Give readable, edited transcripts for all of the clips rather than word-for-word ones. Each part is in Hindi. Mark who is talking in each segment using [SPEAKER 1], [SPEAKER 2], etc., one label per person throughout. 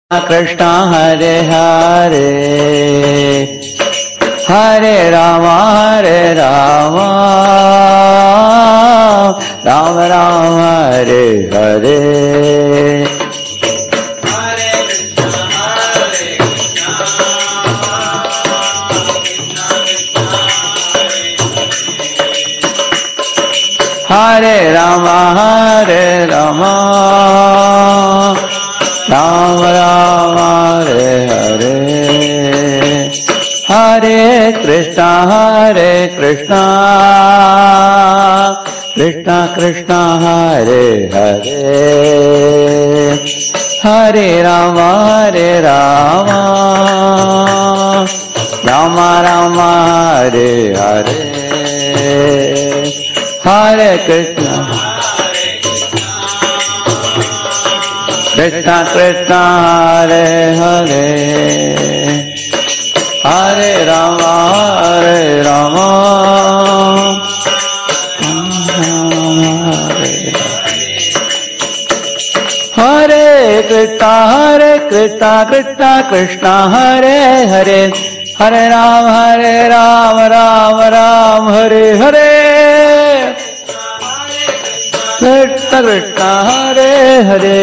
[SPEAKER 1] कृष्ण हरे हरे हरे राम राम राम हरे हरे। हरे राम राम राम हरे हरे। हरे कृष्ण कृष्ण कृष्ण हरे हरे। हरे राम राम राम हरे हरे। हरे कृष्ण कृष्ण कृष्ण हरे हरे। हरे राम हरे कृष्ण कृष्ण कृष्ण हरे हरे। हरे राम राम राम हरे हरे। कृष्ण कृष्ण हरे हरे।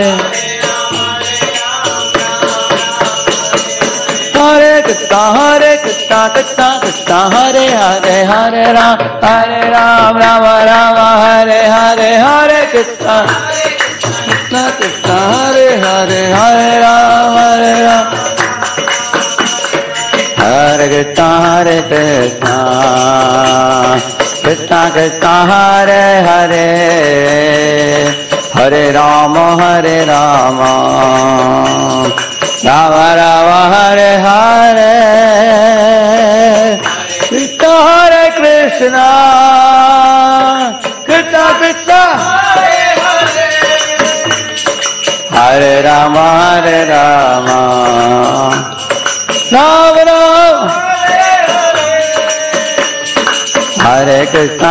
[SPEAKER 1] हरे कृष्ण कृष्ण कृष्ण हरे हरे। हरे राम राम राम हरे हरे। हरे कृष्ण कृष्ण कृष्ण हरे हरे। हरे राम हरे कृष्ण कृष्ण कृष्ण हरे हरे। हरे राम राम राम हरे हरे। कृष्ण कृष्ण कृष्ण कृष्ण हरे राम राम राम हरे कृष्ण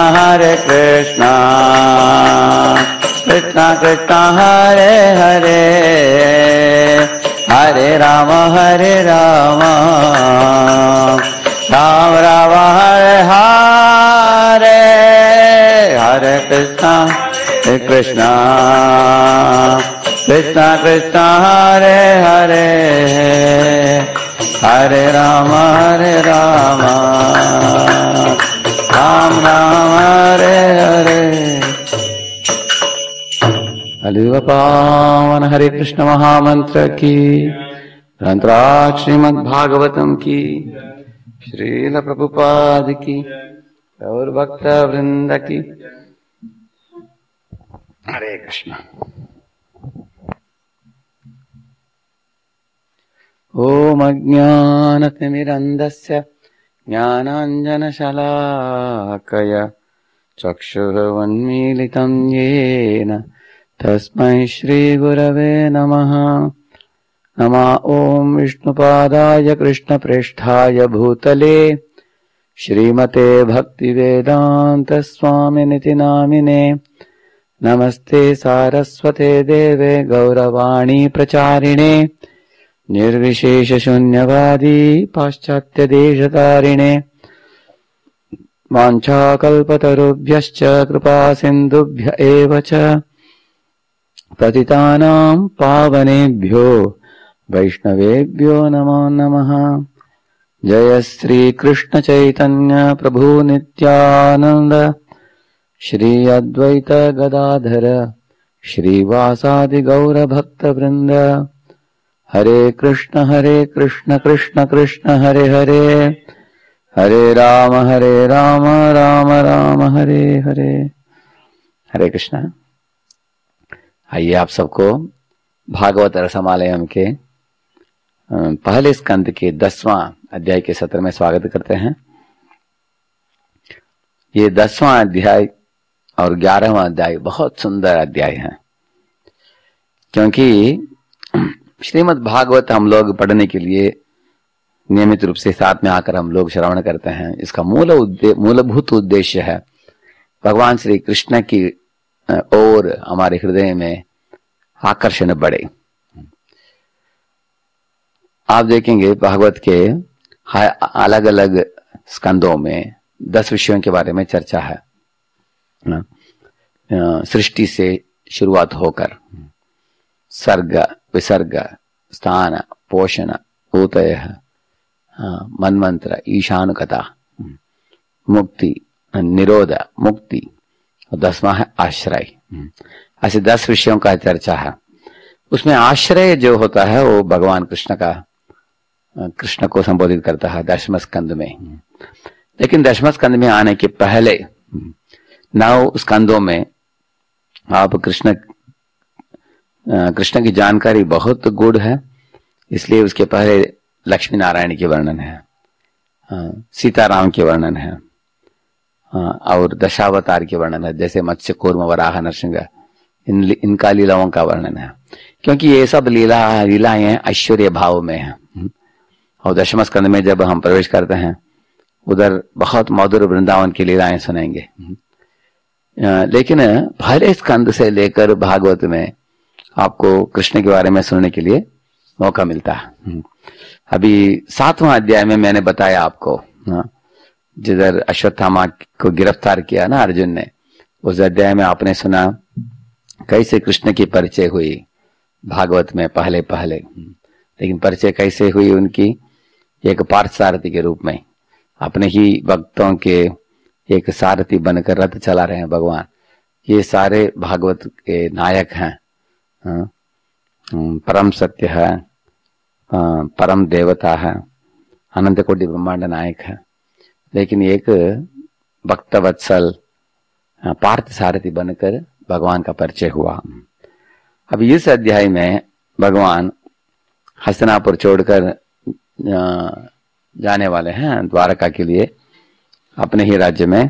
[SPEAKER 1] कृष्ण कृष्ण हरे हरे। हरे राम राम राम हरे हरे। हरे कृष्ण कृष्ण कृष्ण हरे हरे। हरे राम राम राम हरे हरे। अलिव पावन हरे कृष्ण महामंत्र की ग्रंथराज श्रीमद् भागवतम की श्रील प्रभुपाद की और भक्त वृंद की। हरे कृष्ण। ओम अज्ञानतिमिरन्धस्य ज्ञानाञ्जनशलाकया चक्षुरुन्मीलितं येन तस्मै श्रीगुरवे नमः। नमः ओम विष्णुपादाय कृष्णप्रेष्ठाय भूतले श्रीमते भक्तिवेदांत स्वामिनिति नामिने। नमस्ते सारस्वते देवे गौरवाणी प्रचारिणे निर्विशेष शून्यवादी पाश्चात्य देशतारिणे। वाञ्छाकल्पतरुभ्यश्च कृपा सिन्धुभ्य एव च पतितानां पावनेभ्यो वैष्णवेभ्यो नमो नमः। जय श्री कृष्ण चैतन्य प्रभु नित्यानंद श्री अद्वैत गदाधर श्रीवासादि गौर भक्त वृंद। हरे कृष्ण कृष्ण कृष्ण हरे हरे। हरे राम राम राम हरे हरे। हरे कृष्ण। आइए आप सबको भागवत रसमालयम के पहले स्कंद के 10वां अध्याय के सत्र में स्वागत करते हैं। ये 10वां अध्याय और 11वां अध्याय बहुत सुंदर अध्याय है, क्योंकि श्रीमद् भागवत हम लोग पढ़ने के लिए नियमित रूप से साथ में आकर हम लोग श्रवण करते हैं। इसका मूलभूत उद्देश्य है भगवान श्री कृष्ण की ओर हमारे हृदय में आकर्षण बढ़े। आप देखेंगे भागवत के अलग अलग स्कंदों में 10 विषयों के बारे में चर्चा है। सृष्टि से शुरुआत होकर सर्ग, विसर्ग, स्थान, पोषण, ऊतय, मनमंत्र, ईशानुकता, मुक्ति, निरोध, मुक्ति, और 10वां है आश्रय। ऐसे 10 विषयों का चर्चा है। उसमें आश्रय जो होता है वो भगवान कृष्ण को संबोधित करता है 10वें स्कंद में। लेकिन 10वें स्कंद में आने के पहले 9 स्कंदों में आप कृष्ण की जानकारी बहुत गूढ़ है, इसलिए उसके पहले लक्ष्मी नारायण के वर्णन है, सीताराम के वर्णन है, और दशावतार के वर्णन है, जैसे मत्स्य, कूर्म, वराह, नरसिंह, इनका लीलाओं का वर्णन है। क्योंकि ये सब लीलाएं ऐश्वर्य भाव में है। और 10वें स्कंद में जब हम प्रवेश करते हैं उधर बहुत मधुर वृंदावन की लीलाएं सुनेंगे। लेकिन पहले स्कंद से लेकर भागवत में आपको कृष्ण के बारे में सुनने के लिए मौका मिलता है। अभी 7वां अध्याय में मैंने बताया आपको, जिधर अश्वत्थामा को गिरफ्तार किया ना अर्जुन ने, उस अध्याय में आपने सुना कैसे कृष्ण की परिचय हुई भागवत में पहले पहले। लेकिन परिचय कैसे हुई उनकी? एक पार्थसारथी के रूप में, अपने ही भक्तों के एक सारथी बनकर रथ चला रहे हैं भगवान। ये सारे भागवत के नायक हैं, परम सत्य है, परम देवता है, अनंत कोटि ब्रह्मांड नायक है। लेकिन एक भक्त वत्सल पार्थ सारथी बनकर भगवान का परिचय हुआ। अब इस अध्याय में भगवान हस्तिनापुर छोड़कर जाने वाले हैं द्वारका के लिए, अपने ही राज्य में।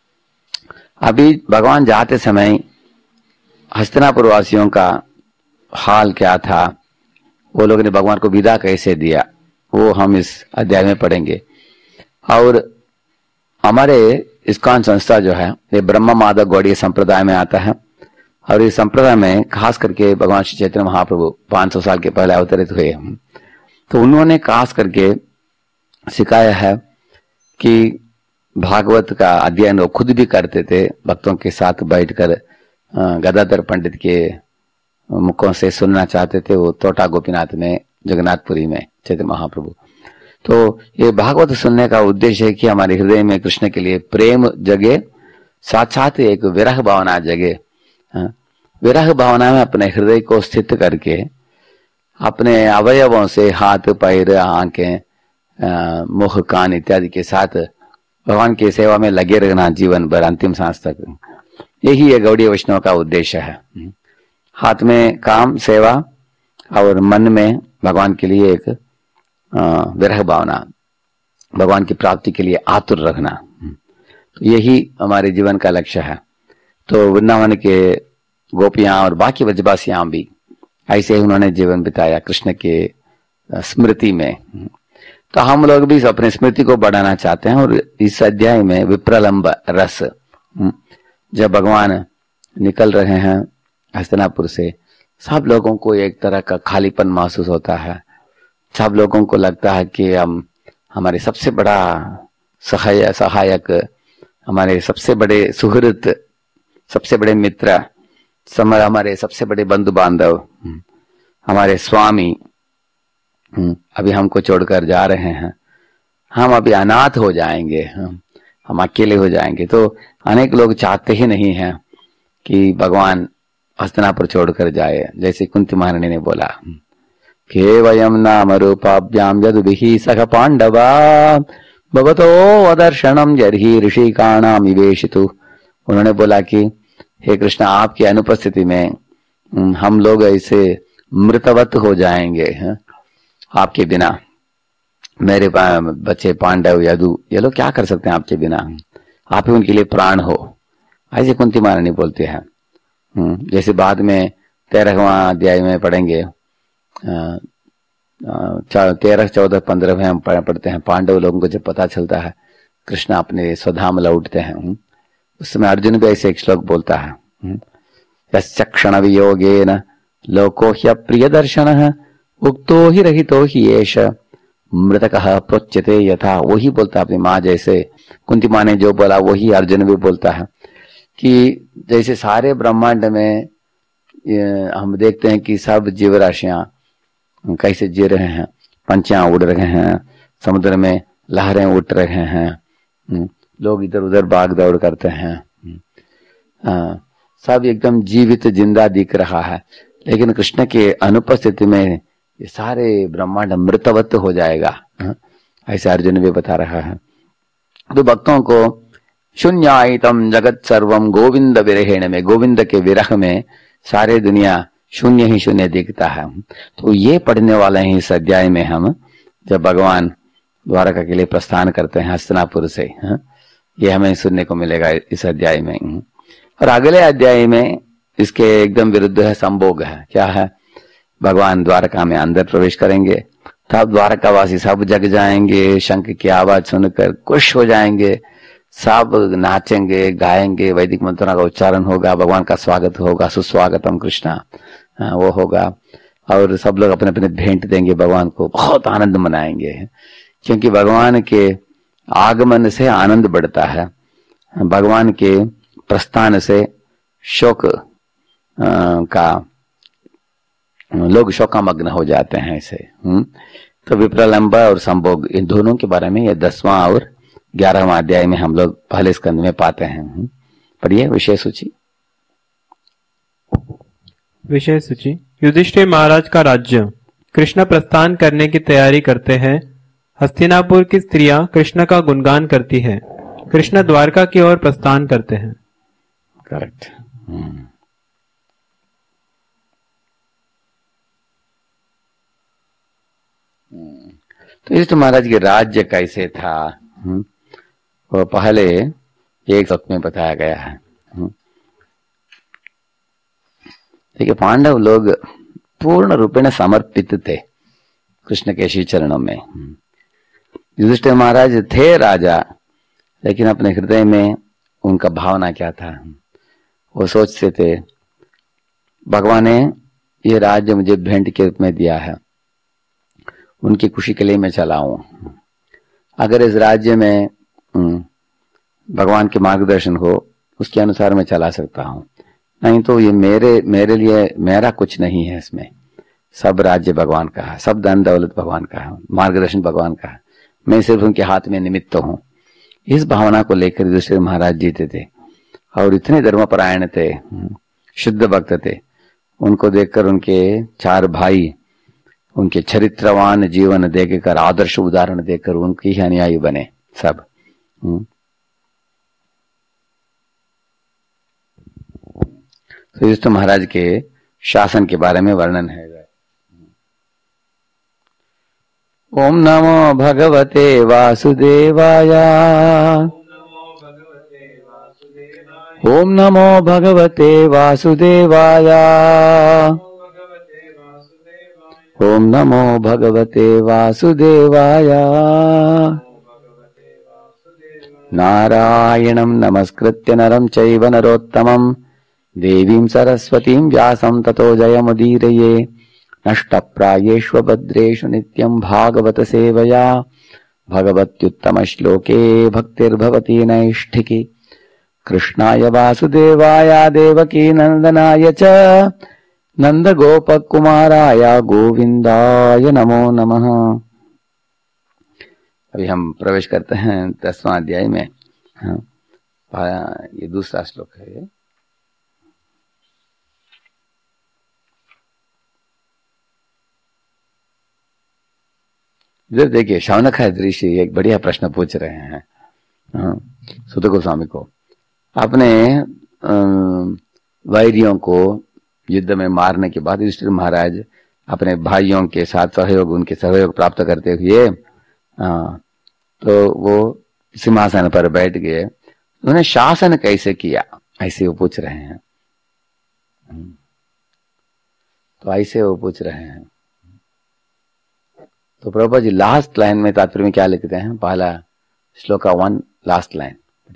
[SPEAKER 1] अभी भगवान जाते समय हस्तिनापुर वासियों का हाल क्या था, वो लोगों ने भगवान को विदा कैसे दिया, वो हम इस अध्याय में पढ़ेंगे। और हमारे इस्कॉन संस्था जो है ये ब्रह्म माधव गौड़ीय संप्रदाय में आता है। और इस संप्रदाय में खास करके भगवान श्री चैतन्य महाप्रभु 500 साल के पहले अवतरित हुए, तो उन्होंने खास करके सिखाया है कि भागवत का अध्ययन वो खुद भी करते थे, भक्तों के साथ बैठकर गदाधर पंडित के मुखों से सुनना चाहते थे। वो तोटा गोपीनाथ में, जगन्नाथपुरी में चैतन्य महाप्रभु। तो ये भागवत सुनने का उद्देश्य है कि हमारे हृदय में कृष्ण के लिए प्रेम जगे, साथ साथ एक विरह भावना जगे। विरह भावना में अपने हृदय को स्थित करके अपने अवयवों से, हाथ, पैर, आंखें, मुख, कान इत्यादि के साथ भगवान की सेवा में लगे रहना जीवन भर, अंतिम सांस तक। यही है गौड़ीय वैष्णव का उद्देश्य है। हाथ में काम, सेवा, और मन में भगवान के लिए एक विरह भावना, भगवान की प्राप्ति के लिए आतुर रखना। तो यही हमारे जीवन का लक्ष्य है। तो वृंदावन के गोपियां और बाकी ब्रजवासियां भी ऐसे ही उन्होंने जीवन बिताया कृष्ण के स्मृति में। तो हम लोग भी अपने स्मृति को बढ़ाना चाहते हैं। और इस अध्याय में विप्रलंब रस, जब भगवान निकल रहे हैं हस्तिनापुर से, सब लोगों को एक तरह का खालीपन महसूस होता है। सब लोगों को लगता है कि हम, हमारे सबसे बड़ा सहायक, हमारे सबसे बड़े सुहृद, सबसे बड़े मित्र, हमारे सबसे बड़े बंधु बांधव, हमारे स्वामी अभी हमको छोड़कर जा रहे हैं। हम अभी अनाथ हो जाएंगे, हम अकेले हो जाएंगे। तो अनेक लोग चाहते ही नहीं हैं कि भगवान हस्तिनापुर छोड़कर जाए। जैसे कुंती महारानी ने बोला के वयम नाम रूपाभ्याम यदुभिः सख पांडवा भवतो अदर्शनम जर्हि ऋषिकाणाम विवेशितु। उन्होंने बोला कि हे कृष्ण, आपकी अनुपस्थिति में हम लोग ऐसे मृतवत हो जाएंगे आपके बिना। मेरे बच्चे पांडव, यदु, ये लोग क्या कर सकते हैं आपके बिना, आप ही उनके लिए प्राण हो। ऐसे कुंती महारानी बोलते हैं। जैसे बाद में 13वां अध्याय में पढ़ेंगे, 13, 14, 15 में हम पढ़ते हैं, पांडव लोगों को जब पता चलता है कृष्ण अपने स्वधाम लौटते हैं, उस समय अर्जुन भी ऐसे एक श्लोक बोलता है, यस्य क्षण वियोगेन लोको ह्य प्रिय दर्शनः उक्तो ही रहितो ही एष मृतकः प्रोच्यते यथा, वही बोलता अपनी माँ जैसे, कुंती माँ ने जो बोला वही अर्जुन भी बोलता है कि जैसे सारे ब्रह्मांड में हम देखते हैं कि सब जीव राशियां कैसे जी रहे हैं, पंछियां उड़ रहे हैं, समुद्र में लहरें उठ रहे हैं, लोग इधर उधर भाग दौड़ करते हैं, सब एकदम जीवित जिंदा दिख रहा है। लेकिन कृष्ण के अनुपस्थिति में ये सारे ब्रह्मांड मृतवत हो जाएगा, ऐसे अर्जुन भी बता रहा है। तो भक्तों को शून्यायतम जगत सर्वम गोविंद विरहेण में, गोविंद के विरह में सारे दुनिया शून्य ही शून्य दिखता है। तो ये पढ़ने वाले हैं इस अध्याय में हम, जब भगवान द्वारका के लिए प्रस्थान करते हैं हस्तिनापुर से, ये हमें सुनने को मिलेगा इस अध्याय में। और अगले अध्याय में इसके एकदम विरुद्ध है, संभोग है। क्या है? भगवान द्वारका में अंदर प्रवेश करेंगे, तब द्वारकावासी सब जग जाएंगे, शंख की आवाज सुनकर खुश हो जाएंगे, सब नाचेंगे गाएंगे, वैदिक मंत्रों का उच्चारण होगा, भगवान का स्वागत होगा, सुस्वागतम कृष्णा वो होगा, और सब लोग अपने अपने भेंट देंगे भगवान को, बहुत आनंद मनाएंगे। क्योंकि भगवान के आगमन से आनंद बढ़ता है, भगवान के प्रस्थान से शोक का लोग शोकामग्न हो जाते हैं ऐसे। तो विप्रलंब और संभोग, इन दोनों के बारे में ये 10वां और 11वां अध्याय में हम लोग पहले स्कंद में पाते हैं। पढ़िए विषय सूची।
[SPEAKER 2] विषय सूची। युधिष्ठिर महाराज का राज्य। कृष्ण प्रस्थान करने की तैयारी करते हैं। हस्तिनापुर की स्त्रियां कृष्ण का गुणगान करती हैं। कृष्ण द्वारका की ओर प्रस्थान करते हैं।
[SPEAKER 1] करेक्ट। तो युधिष्ठिर महाराज के राज्य कैसे था वो पहले एक श्लोक में बताया गया है। देखिए, पांडव लोग पूर्ण रूपेण समर्पित थे कृष्ण के श्री चरणों में। युधिष्ठिर महाराज थे राजा, लेकिन अपने हृदय में उनका भावना क्या था? वो सोचते थे भगवान ने ये राज्य मुझे भेंट के रूप में दिया है, उनकी खुशी के लिए मैं चलाऊं। अगर इस राज्य में भगवान के मार्गदर्शन हो, उसके अनुसार मैं चला सकता हूं, नहीं तो ये मेरे लिए मेरा कुछ नहीं है। इसमें सब राज्य भगवान का है, सब धन दौलत भगवान का है, मार्गदर्शन भगवान का है, मैं सिर्फ उनके हाथ में निमित्त हूं। इस भावना को लेकर युधिष्ठिर महाराज जीते थे और इतने धर्मपरायण थे, शुद्ध भक्त थे। उनको देखकर उनके 4 भाई उनके चरित्रवान जीवन देखकर, आदर्श उदाहरण देखकर उनकी ही अनुयायी बने सब। तो युधिष्ठिर महाराज के शासन के बारे में वर्णन है। ओम नमो भगवते वासुदेवाय। ओम नमो भगवते वासुदेवाय। ओम नमो भगवते वासुदेवाय। नारायणं नमस्कृत्य नरं चैव नरोत्तमं देवीं सरस्वतीं व्यासं ततो जयमुदीरये। नष्टप्रायेष्व भद्रेषु नित्यं भागवत सेवया भगवत्युत्तम श्लोके भक्तिर्भवति नैष्ठिकी। कृष्णाय वासुदेवाय देवकी नंदनाय च नंद गोपकुमाराय गोविंदाय नमो नमः। अभी हम प्रवेश करते हैं 10वां अध्याय में। ये दूसरा श्लोक है। इधर देखिए, शौनकादि ऋषि एक बढ़िया प्रश्न पूछ रहे हैं सुत गोस्वामी को। अपने वैरियों को युद्ध में मारने के बाद युधिष्ठिर महाराज अपने भाइयों के साथ उनके सहयोग प्राप्त करते हुए तो वो सिंहासन पर बैठ गए। उन्हें शासन कैसे किया, ऐसे वो पूछ रहे हैं। तो ऐसे वो पूछ रहे हैं। तो प्रभुपाद जी लास्ट लाइन में तात्पर्य में क्या लिखते हैं? पहला श्लोका 1 last line.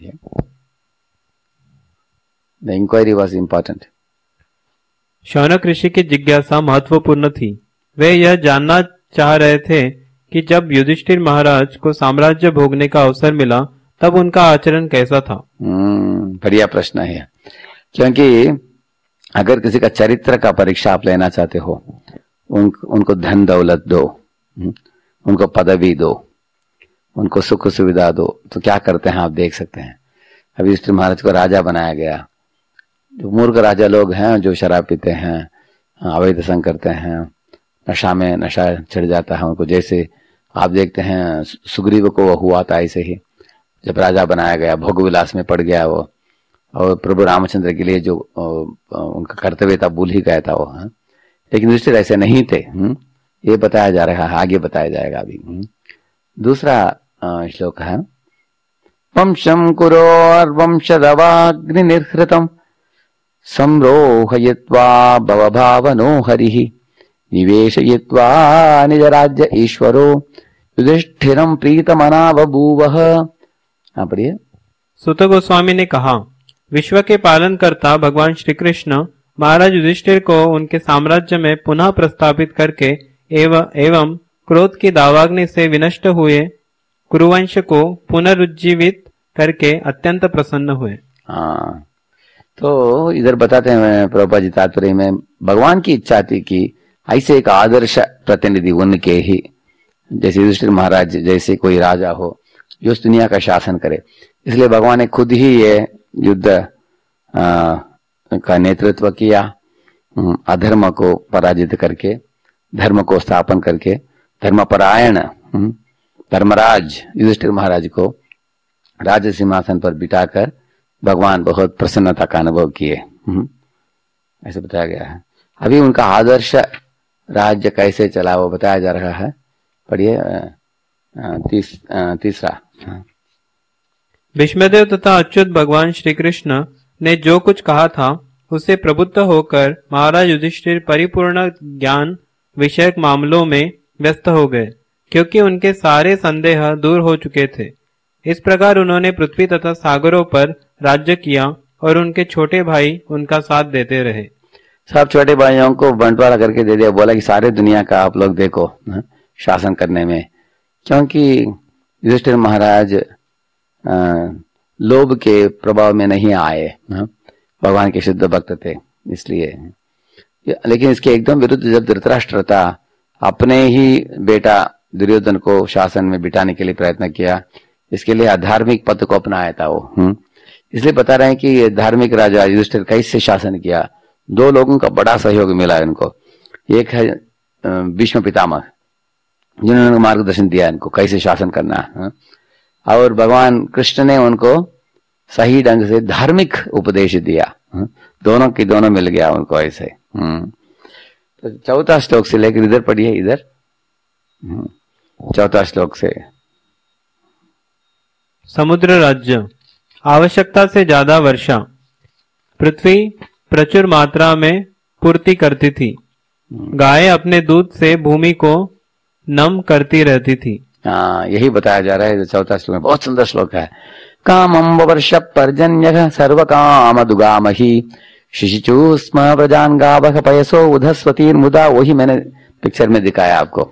[SPEAKER 1] The inquiry was important.
[SPEAKER 2] Shaunak Rishi की जिज्ञासा महत्वपूर्ण थी। वे यह जानना चाह रहे थे कि जब युधिष्ठिर महाराज को साम्राज्य भोगने का अवसर मिला तब उनका आचरण कैसा था।
[SPEAKER 1] बढ़िया प्रश्न है, क्योंकि अगर किसी का चरित्र का परीक्षा आप लेना चाहते हो, उनको धन दौलत दो, उनको पदवी दो, उनको सुख सुविधा दो, तो क्या करते हैं आप देख सकते हैं। अभी युधिष्ठिर महाराज को राजा बनाया गया। जो मूर्ख राजा लोग हैं, जो शराब पीते हैं, अवैध संग करते हैं, नशा में नशा चढ़ जाता है उनको, जैसे आप देखते हैं सुग्रीव को हुआ था ऐसे ही, जब राजा बनाया गया भोग विलास में पड़ गया वो, और प्रभु रामचंद्र के लिए जो उनका कर्तव्य था भूल ही गया था वो। लेकिन युधिष्ठिर ऐसे नहीं थे। ये बताया जा रहा है, आगे बताया जाएगा अभी। दूसरा श्लोक है, वंशं कुरोर्वंशदवाग्नि निर्हृतम् संरोहयित्वा भवभावनो हरिः निवेशयित्वा निजराज्य ईश्वरो युधिष्ठिरं प्रीतमना बभूवः। पढ़िए।
[SPEAKER 2] सुत गोस्वामी ने कहा, विश्व के पालन करता भगवान श्री कृष्ण महाराज युधिष्ठिर को उनके साम्राज्य में पुनः प्रस्तापित करके एवं क्रोध की दावाग्नि से विनष्ट हुए कुरुवंश को पुनरुज्जीवित करके अत्यंत प्रसन्न हुए।
[SPEAKER 1] हाँ, तो इधर बताते हैं प्रभुपाद जी तात्पर्य में, भगवान की इच्छा थी कि ऐसे एक आदर्श प्रतिनिधि उनके ही, जैसे युधिष्ठिर महाराज जैसे कोई राजा हो जो इस दुनिया का शासन करे। इसलिए भगवान ने खुद ही ये युद्ध का नेतृत्व किया, अधर्म को पराजित करके धर्म को स्थापन करके धर्मपरायण धर्मराज युधिष्ठिर महाराज को राज सिंहासन पर बिठाकर भगवान बहुत प्रसन्नता का अनुभव किए, ऐसे बताया गया है। अभी उनका आदर्श राज्य कैसे चला वो बताया जा रहा है। पढ़िए तीसरा।
[SPEAKER 2] भीष्मदेव तथा अच्युत भगवान श्री कृष्ण ने जो कुछ कहा था उससे प्रबुद्ध होकर महाराज युधिष्ठिर परिपूर्ण ज्ञान विषयक मामलों में व्यस्त हो गए, क्योंकि उनके सारे संदेह दूर हो चुके थे। इस प्रकार उन्होंने पृथ्वी तथा सागरों पर राज्य किया और उनके छोटे भाई उनका साथ देते रहे।
[SPEAKER 1] सब छोटे भाइयों को बंटवारा करके दे दिया, बोला कि सारे दुनिया का आप लोग देखो शासन करने में, क्योंकि युधिष्ठिर महाराज लोभ के प्रभाव में नहीं आए, भगवान के शुद्ध भक्त थे इसलिए। लेकिन इसके एकदम विरुद्ध जब धृतराष्ट्र था, अपने ही बेटा दुर्योधन को शासन में बिठाने के लिए प्रयत्न किया, इसके लिए अधार्मिक पथ को अपनाया था वो। इसलिए बता रहे हैं कि धार्मिक राजा युधिष्ठिर कैसे शासन किया। दो लोगों का बड़ा सहयोग मिला इनको। एक है भीष्म पितामह, जिन्होंने मार्गदर्शन दिया इनको कैसे शासन करना, और भगवान कृष्ण ने उनको सही ढंग से धार्मिक उपदेश दिया। दोनों की दोनों मिल गया उनको ऐसे। तो चौथा श्लोक से लेकर इधर पढ़िए, इधर चौथा श्लोक से।
[SPEAKER 2] समुद्र राज्य, आवश्यकता से ज्यादा वर्षा, पृथ्वी प्रचुर मात्रा में पूर्ति करती थी, गाय अपने दूध से भूमि को नम करती रहती थी।
[SPEAKER 1] हाँ, यही बताया जा रहा है चौथा श्लोक में। बहुत सुंदर श्लोक है। कामं वर्ष पर्जन्य सर्व काम दुगामही शिशिचु स्म प्रजान गावः पयसो उधस्वतीर मुदा। वही मैंने पिक्चर में दिखाया आपको।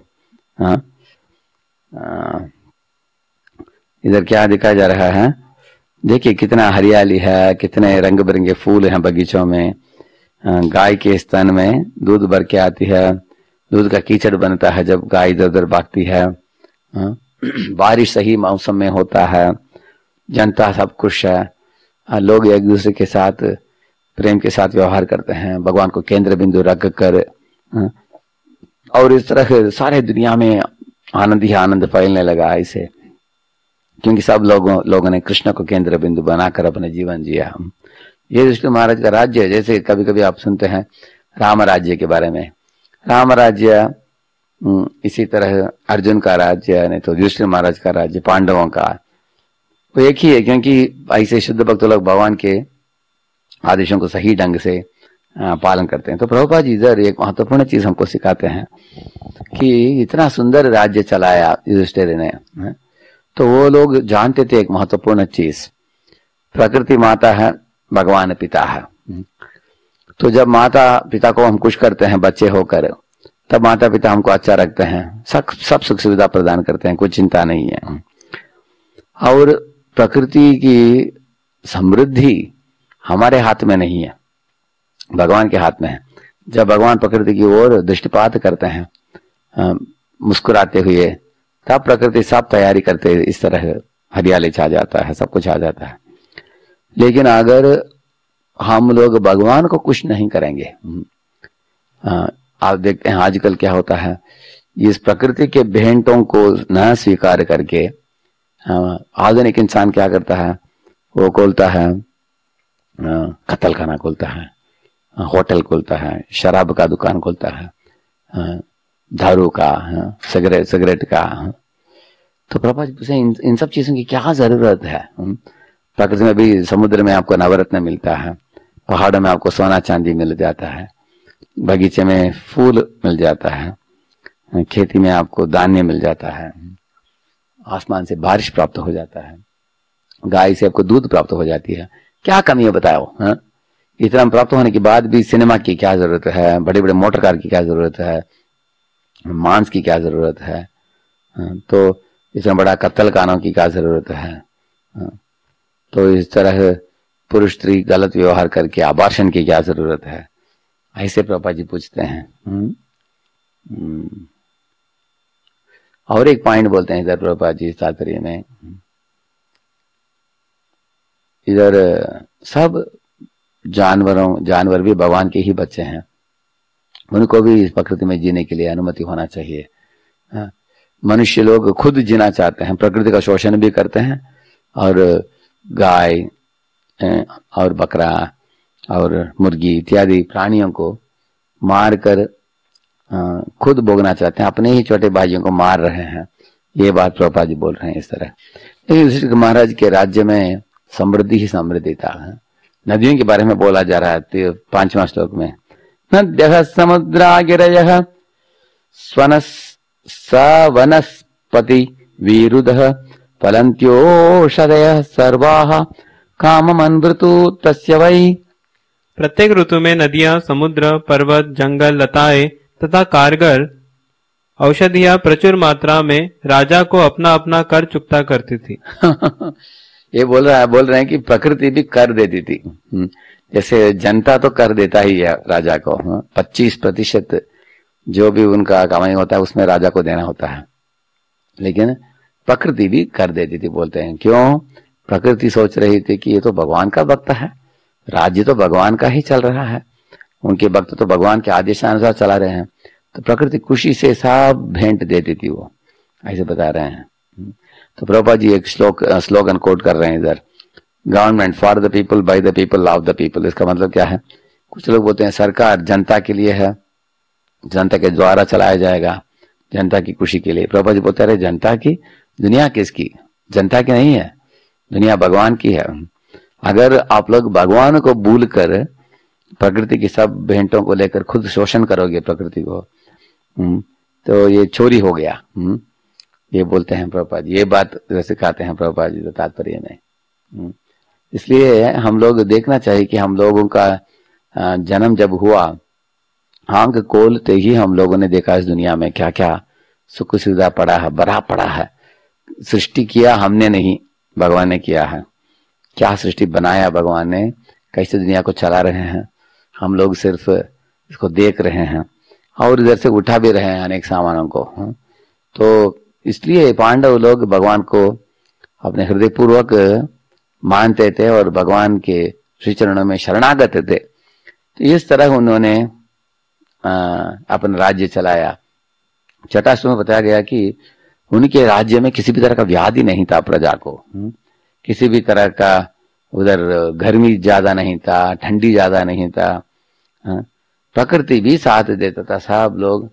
[SPEAKER 1] इधर क्या दिखाया जा रहा है, देखिए कितना हरियाली है, कितने रंग बिरंगे फूल हैं बगीचों में। गाय के स्तन में दूध भर के आती है, दूध का कीचड़ बनता है जब गाय इधर उधर भागती है। बारिश सही मौसम में होता है, जनता सब खुश है, लोग एक दूसरे के साथ प्रेम के साथ व्यवहार करते हैं, भगवान को केंद्र बिंदु रख कर, और इस तरह सारे दुनिया में आनंद ही आनंद फैलने लगा इसे, क्योंकि सब लोगों ने कृष्ण को केंद्र बिंदु बनाकर अपने जीवन जिया। ये युधिष्ठिर महाराज का राज्य, जैसे कभी कभी आप सुनते हैं राम राज्य के बारे में, राम राज्य इसी तरह अर्जुन का राज्य, नहीं तो युधिष्ठिर महाराज का राज्य, पांडवों का, वो एक ही है, क्योंकि ऐसे शुद्ध भक्त लोग भगवान के आदेशों को सही ढंग से पालन करते हैं। तो प्रभुपाद जी इधर एक महत्वपूर्ण चीज हमको सिखाते हैं कि इतना सुंदर राज्य चलाया युधिष्ठिर ने, तो वो लोग जानते थे एक महत्वपूर्ण चीज, प्रकृति माता है, भगवान पिता है। तो जब माता पिता को हम कुछ करते हैं बच्चे होकर, तब माता पिता हमको अच्छा रखते हैं, सब सुख सुविधा प्रदान करते हैं, कोई चिंता नहीं है। और प्रकृति की समृद्धि हमारे हाथ में नहीं है, भगवान के हाथ में है। जब भगवान प्रकृति की ओर दृष्टिपात करते हैं मुस्कुराते हुए, तब प्रकृति सब तैयारी करते, इस तरह हरियाली छा जाता है, सब कुछ आ जाता है। लेकिन अगर हम लोग भगवान को कुछ नहीं करेंगे, आप देखते हैं आजकल क्या होता है, इस प्रकृति के भेंटों को न स्वीकार करके आधुनिक इंसान क्या करता है, वो खोलता है कत्ल खाना खोलता है, होटल खोलता है, शराब का दुकान खोलता है, दारू का, सिगरेट का। तो प्रभा जी पूछे इन सब चीजों की क्या जरूरत है? प्रकृति में भी, समुद्र में आपको नवरत्न मिलता है, पहाड़ों में आपको सोना चांदी मिल जाता है, बगीचे में फूल मिल जाता है, खेती में आपको धान्य मिल जाता है, आसमान से बारिश प्राप्त हो जाता है, गाय से आपको दूध प्राप्त हो जाती है। क्या कमी है बताओ? इतना प्राप्त होने के बाद भी सिनेमा की क्या जरूरत है, बड़े बड़े मोटर कार की क्या जरूरत है, मांस की क्या जरूरत है, तो इतना बड़ा कत्ल खानों की क्या जरूरत है? तो इस तरह पुरुष स्त्री गलत व्यवहार करके आभूषण की क्या जरूरत है? ऐसे प्रभा जी पूछते हैं। और एक पॉइंट बोलते हैं इधर प्रभा जी तात्पर्य में, इधर सब जानवर भी भगवान के ही बच्चे हैं, उनको भी इस प्रकृति में जीने के लिए अनुमति होना चाहिए। मनुष्य लोग खुद जीना चाहते हैं, प्रकृति का शोषण भी करते हैं, और गाय और बकरा और मुर्गी इत्यादि प्राणियों को मारकर खुद भोगना चाहते हैं, अपने ही छोटे भाइयों को मार रहे हैं। ये बात प्रभुपाद जी बोल रहे हैं इस तरह। लेकिन महाराज के राज्य में समृद्धि ही समृद्धि था। नदियों के बारे में बोला जा रहा है 5वां श्लोक में, नद्यः समुद्रागिरयः वनस्पति विरुधः फलन्त्योषधयः सर्वाः काममन्वृतु तस्य वै।
[SPEAKER 2] प्रत्येक ऋतु में नदियां, समुद्र, पर्वत, जंगल, लताएं तथा कारगर औषधियां प्रचुर मात्रा में राजा को अपना अपना कर चुकता करती थी।
[SPEAKER 1] ये बोल रहे हैं कि प्रकृति भी कर देती थी। जैसे जनता तो कर देता ही है राजा को, 25% जो भी उनका कमाई होता है उसमें राजा को देना होता है, लेकिन प्रकृति भी कर देती थी। बोलते हैं क्यों? प्रकृति सोच रही थी कि ये तो भगवान का भक्त है, राज्य तो भगवान का ही चल रहा है, उनके भक्त तो भगवान के आदेशानुसार चला रहे हैं, तो प्रकृति खुशी से सब भेंट देती थी। वो ऐसे बता रहे हैं। तो प्रभुपाद जी एक स्लोगन कोट कर रहे हैं इधर, government for the people, by the people, love the people. इसका मतलब क्या है? कुछ लोग बोलते हैं सरकार जनता के लिए है, जनता के द्वारा चलाया जाएगा, जनता की खुशी के लिए। प्रभुपाद जी बोलते रहे जनता की, दुनिया किसकी? जनता की नहीं है, दुनिया भगवान की है। अगर आप लोग भगवान को भूल कर प्रकृति की सब भेंटों को लेकर खुद शोषण करोगे प्रकृति को, तो ये चोरी हो गया। ये बोलते हैं प्रभुपाद जी, ये बात सिखाते हैं प्रभुपाद जी तात्पर्य में। इसलिए हम लोग देखना चाहिए कि हम लोगों का जन्म जब हुआ, आंख खोलते ही हम लोगों ने देखा इस दुनिया में क्या क्या सुख सुविधा पड़ा है, बड़ा पड़ा है। सृष्टि किया हमने नहीं, भगवान ने किया है। क्या सृष्टि बनाया भगवान ने, कैसे दुनिया को चला रहे हैं, हम लोग सिर्फ इसको देख रहे हैं और इधर से उठा भी रहे हैं अनेक सामानों को। तो इसलिए पांडव लोग भगवान को अपने हृदय पूर्वक मानते थे और भगवान के श्री चरणों में शरणागत थे। तो इस तरह उन्होंने अपना राज्य चलाया। छठा श्लोक में बताया गया कि उनके राज्य में किसी भी तरह का व्याधि नहीं था प्रजा को, किसी भी तरह का उधर गर्मी ज्यादा नहीं था, ठंडी ज्यादा नहीं था, प्रकृति भी साथ देता था। सब लोग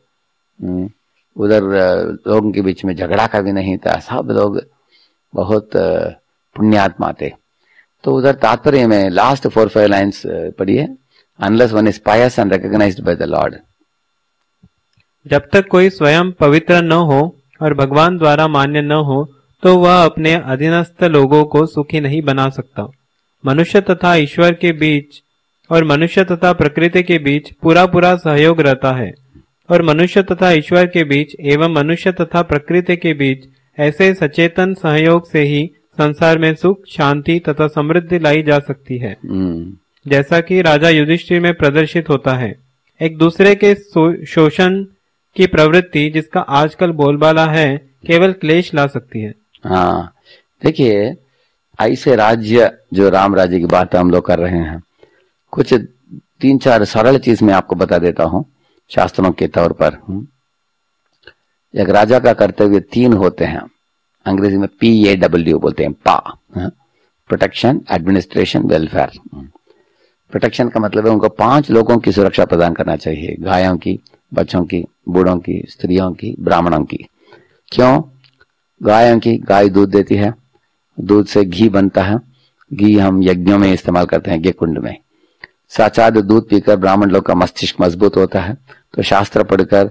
[SPEAKER 1] उधर लोगों के बीच में झगड़ा का भी नहीं था, सब लोग बहुत पुण्यात्मा थे। तो उधर तात्पर्य में लास्ट 4-5 लाइन्स पढ़िए, unless one is pious and recognized by the lord.
[SPEAKER 2] जब तक कोई स्वयं पवित्र न हो और भगवान द्वारा मान्य न हो तो वह अपने अधीनस्थ लोगों को सुखी नहीं बना सकता। मनुष्य तथा ईश्वर के बीच और मनुष्य तथा प्रकृति के बीच पूरा पूरा सहयोग रहता है और मनुष्य तथा ईश्वर के बीच एवं मनुष्य तथा प्रकृति के बीच ऐसे सचेतन सहयोग से ही संसार में सुख, शांति तथा समृद्धि लाई जा सकती है, जैसा कि राजा युधिष्ठिर में प्रदर्शित होता है। एक दूसरे के शोषण की प्रवृत्ति, जिसका आजकल बोलबाला है, केवल क्लेश ला सकती है।
[SPEAKER 1] हाँ, देखिए ऐसे राज्य, जो राम राज्य की बात हम लोग कर रहे हैं, कुछ 3-4 सरल चीज मैं आपको बता देता हूं शास्त्रों के तौर पर। एक राजा का कर्तव्य 3 होते हैं, अंग्रेजी में PAW बोलते हैं, पा, प्रोटेक्शन, एडमिनिस्ट्रेशन, वेलफेयर। प्रोटेक्शन का मतलब है उनको 5 लोगों की सुरक्षा प्रदान करना चाहिए, गायों की, बच्चों की, बूढ़ों की, स्त्रियों की, ब्राह्मणों की। क्यों? गायों की, गाय दूध देती है, दूध से घी बनता है, घी हम यज्ञों में इस्तेमाल करते हैं, यज्ञ कुंड में। साक्षात दूध पीकर ब्राह्मण लोग का मस्तिष्क मजबूत होता है, तो शास्त्र पढ़कर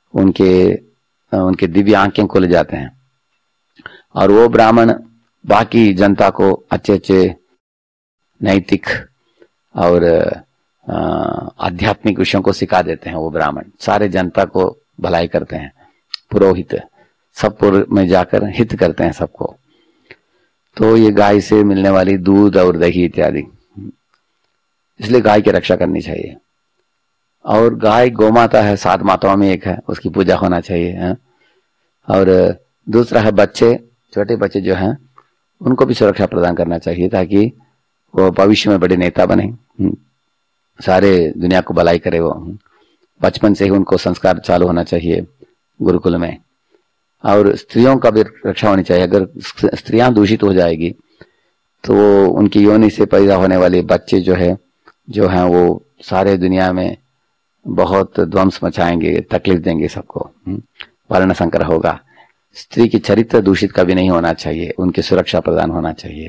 [SPEAKER 1] उनके दिव्य आंखें खुल जाते हैं, और वो ब्राह्मण बाकी जनता को अच्छे नैतिक और आध्यात्मिक विषयों को सिखा देते हैं। वो ब्राह्मण सारे जनता को भलाई करते हैं, पुरोहित सबपुर में जाकर हित करते हैं सबको। तो ये गाय से मिलने वाली दूध और दही इत्यादि, इसलिए गाय की रक्षा करनी चाहिए। और गाय गोमाता है, 7 माताओं में एक है, उसकी पूजा होना चाहिए है? और दूसरा है बच्चे, छोटे बच्चे जो हैं उनको भी सुरक्षा प्रदान करना चाहिए, ताकि वो भविष्य में बड़े नेता बने, सारे दुनिया को भलाई करे। वो बचपन से ही उनको संस्कार चालू होना चाहिए गुरुकुल में। और स्त्रियों का भी रक्षा होनी चाहिए। अगर स्त्रियां दूषित हो जाएगी तो उनकी योनि से पैदा होने वाले बच्चे जो हैं वो सारे दुनिया में बहुत ध्वंस मचाएंगे, तकलीफ देंगे सबको, वर्ण संकर होगा। स्त्री की चरित्र दूषित कभी नहीं होना चाहिए, उनकी सुरक्षा प्रदान होना चाहिए।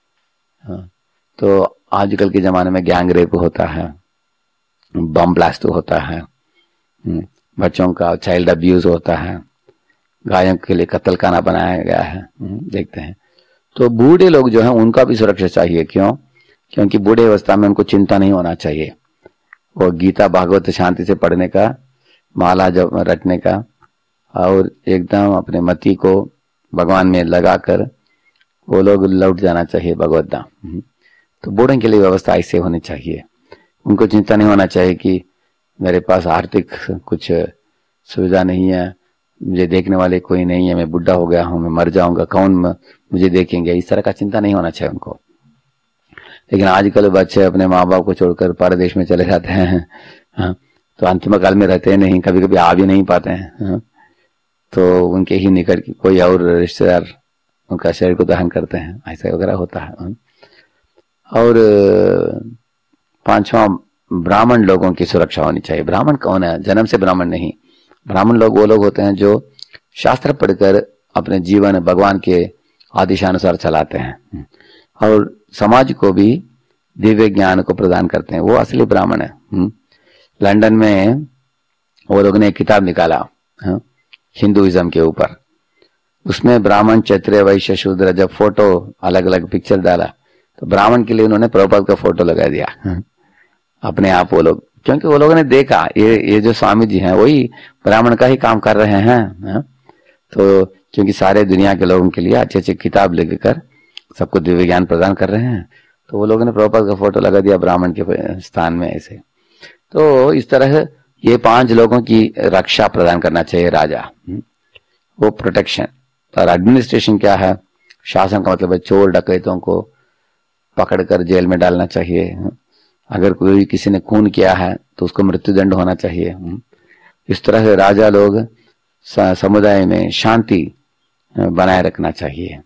[SPEAKER 1] तो आजकल के जमाने में गैंग रेप होता है, बम ब्लास्ट होता है, बच्चों का चाइल्ड अब्यूज होता है, गायों के लिए कत्ल खाना बनाया गया है, देखते हैं। तो बूढ़े लोग जो हैं उनका भी सुरक्षा चाहिए। क्यों? क्योंकि बूढ़े अवस्था में उनको चिंता नहीं होना चाहिए। वो गीता भागवत शांति से पढ़ने का, माला जब रटने का, और एकदम अपने मति को भगवान में लगाकर वो लोग लौट जाना चाहिए भगवत धाम। तो बूढ़े के लिए व्यवस्था ऐसे होनी चाहिए। उनको चिंता नहीं होना चाहिए कि मेरे पास आर्थिक कुछ सुविधा नहीं है, मुझे देखने वाले कोई नहीं है, मैं बुढ़ा हो गया हूं, मैं मर जाऊंगा, कौन मुझे देखेंगे, इस तरह का चिंता नहीं होना चाहिए उनको। लेकिन आजकल बच्चे अपने माँ बाप को छोड़कर परदेश में चले जाते हैं, तो अंतिम काल में रहते नहीं, कभी कभी आ भी नहीं पाते हैं, तो उनके ही निकट कोई और रिश्तेदार उनका शरीर को दहन करते हैं, ऐसा वगैरह होता है। और 5वां, ब्राह्मण लोगों की सुरक्षा होनी चाहिए। ब्राह्मण कौन है? जन्म से ब्राह्मण नहीं। ब्राह्मण लोग वो लोग होते हैं जो शास्त्र पढ़कर अपने जीवन भगवान के आदेशानुसार चलाते हैं और समाज को भी दिव्य ज्ञान को प्रदान करते हैं, वो असली ब्राह्मण है। लंदन में वो लोग ने एक किताब निकाला हिंदुइज्म के ऊपर, उसमें ब्राह्मण, क्षत्रिय, वैश्य, शूद्र जब फोटो अलग अलग पिक्चर डाला तो ब्राह्मण के लिए उन्होंने प्रभुपाद का फोटो लगा दिया अपने आप वो लोग, क्योंकि वो लोगों ने देखा ये जो स्वामी जी हैं वही ब्राह्मण का ही काम कर रहे हैं। तो क्योंकि सारे दुनिया के लोगों के लिए अच्छे अच्छे किताब लिखकर सबको दिव्य ज्ञान प्रदान कर रहे हैं, तो वो लोगों ने प्रभुपाद का फोटो लगा दिया ब्राह्मण के स्थान में ऐसे। तो इस तरह ये 5 लोगों की रक्षा प्रदान करना चाहिए राजा, वो प्रोटेक्शन। और एडमिनिस्ट्रेशन क्या है? शासन का मतलब है चोर डकैतों को पकड़कर जेल में डालना चाहिए। अगर कोई किसी ने खून किया है तो उसको मृत्युदंड होना चाहिए। इस तरह से राजा लोग समुदाय में शांति बनाए रखना चाहिए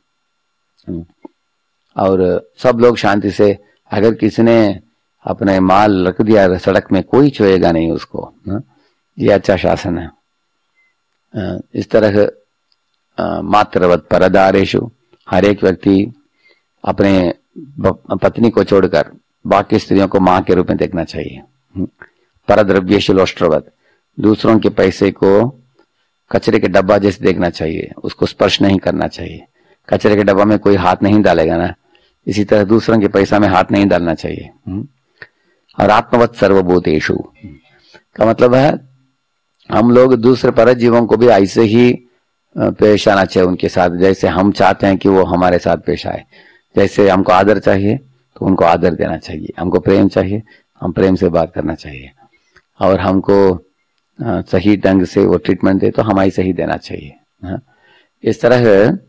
[SPEAKER 1] और सब लोग शांति से, अगर किसी ने अपने माल रख दिया सड़क में, कोई छुएगा नहीं उसको। ये अच्छा शासन है। इस तरह मात्रवत परदारेशु, हर एक व्यक्ति अपने पत्नी को छोड़कर बाकी स्त्रियों को मां के रूप में देखना चाहिए। परद्रव्येषु लोष्ट्रवत, दूसरों के पैसे को कचरे के डब्बा जैसे देखना चाहिए, उसको स्पर्श नहीं करना चाहिए। कचरे के डब्बा में कोई हाथ नहीं डालेगा ना, इसी तरह दूसरों के पैसा में हाथ नहीं डालना चाहिए। और आत्मवत सर्वभूतेषु का मतलब है हम लोग दूसरे पर जीवों को भी ऐसे ही पेश आना चाहिए उनके साथ, जैसे हम चाहते हैं कि वो हमारे साथ पेश आए। जैसे हमको आदर चाहिए तो उनको आदर देना चाहिए, हमको प्रेम चाहिए हम प्रेम से बात करना चाहिए, और हमको सही ढंग से वो ट्रीटमेंट दे तो हमारी सही देना चाहिए। इस तरह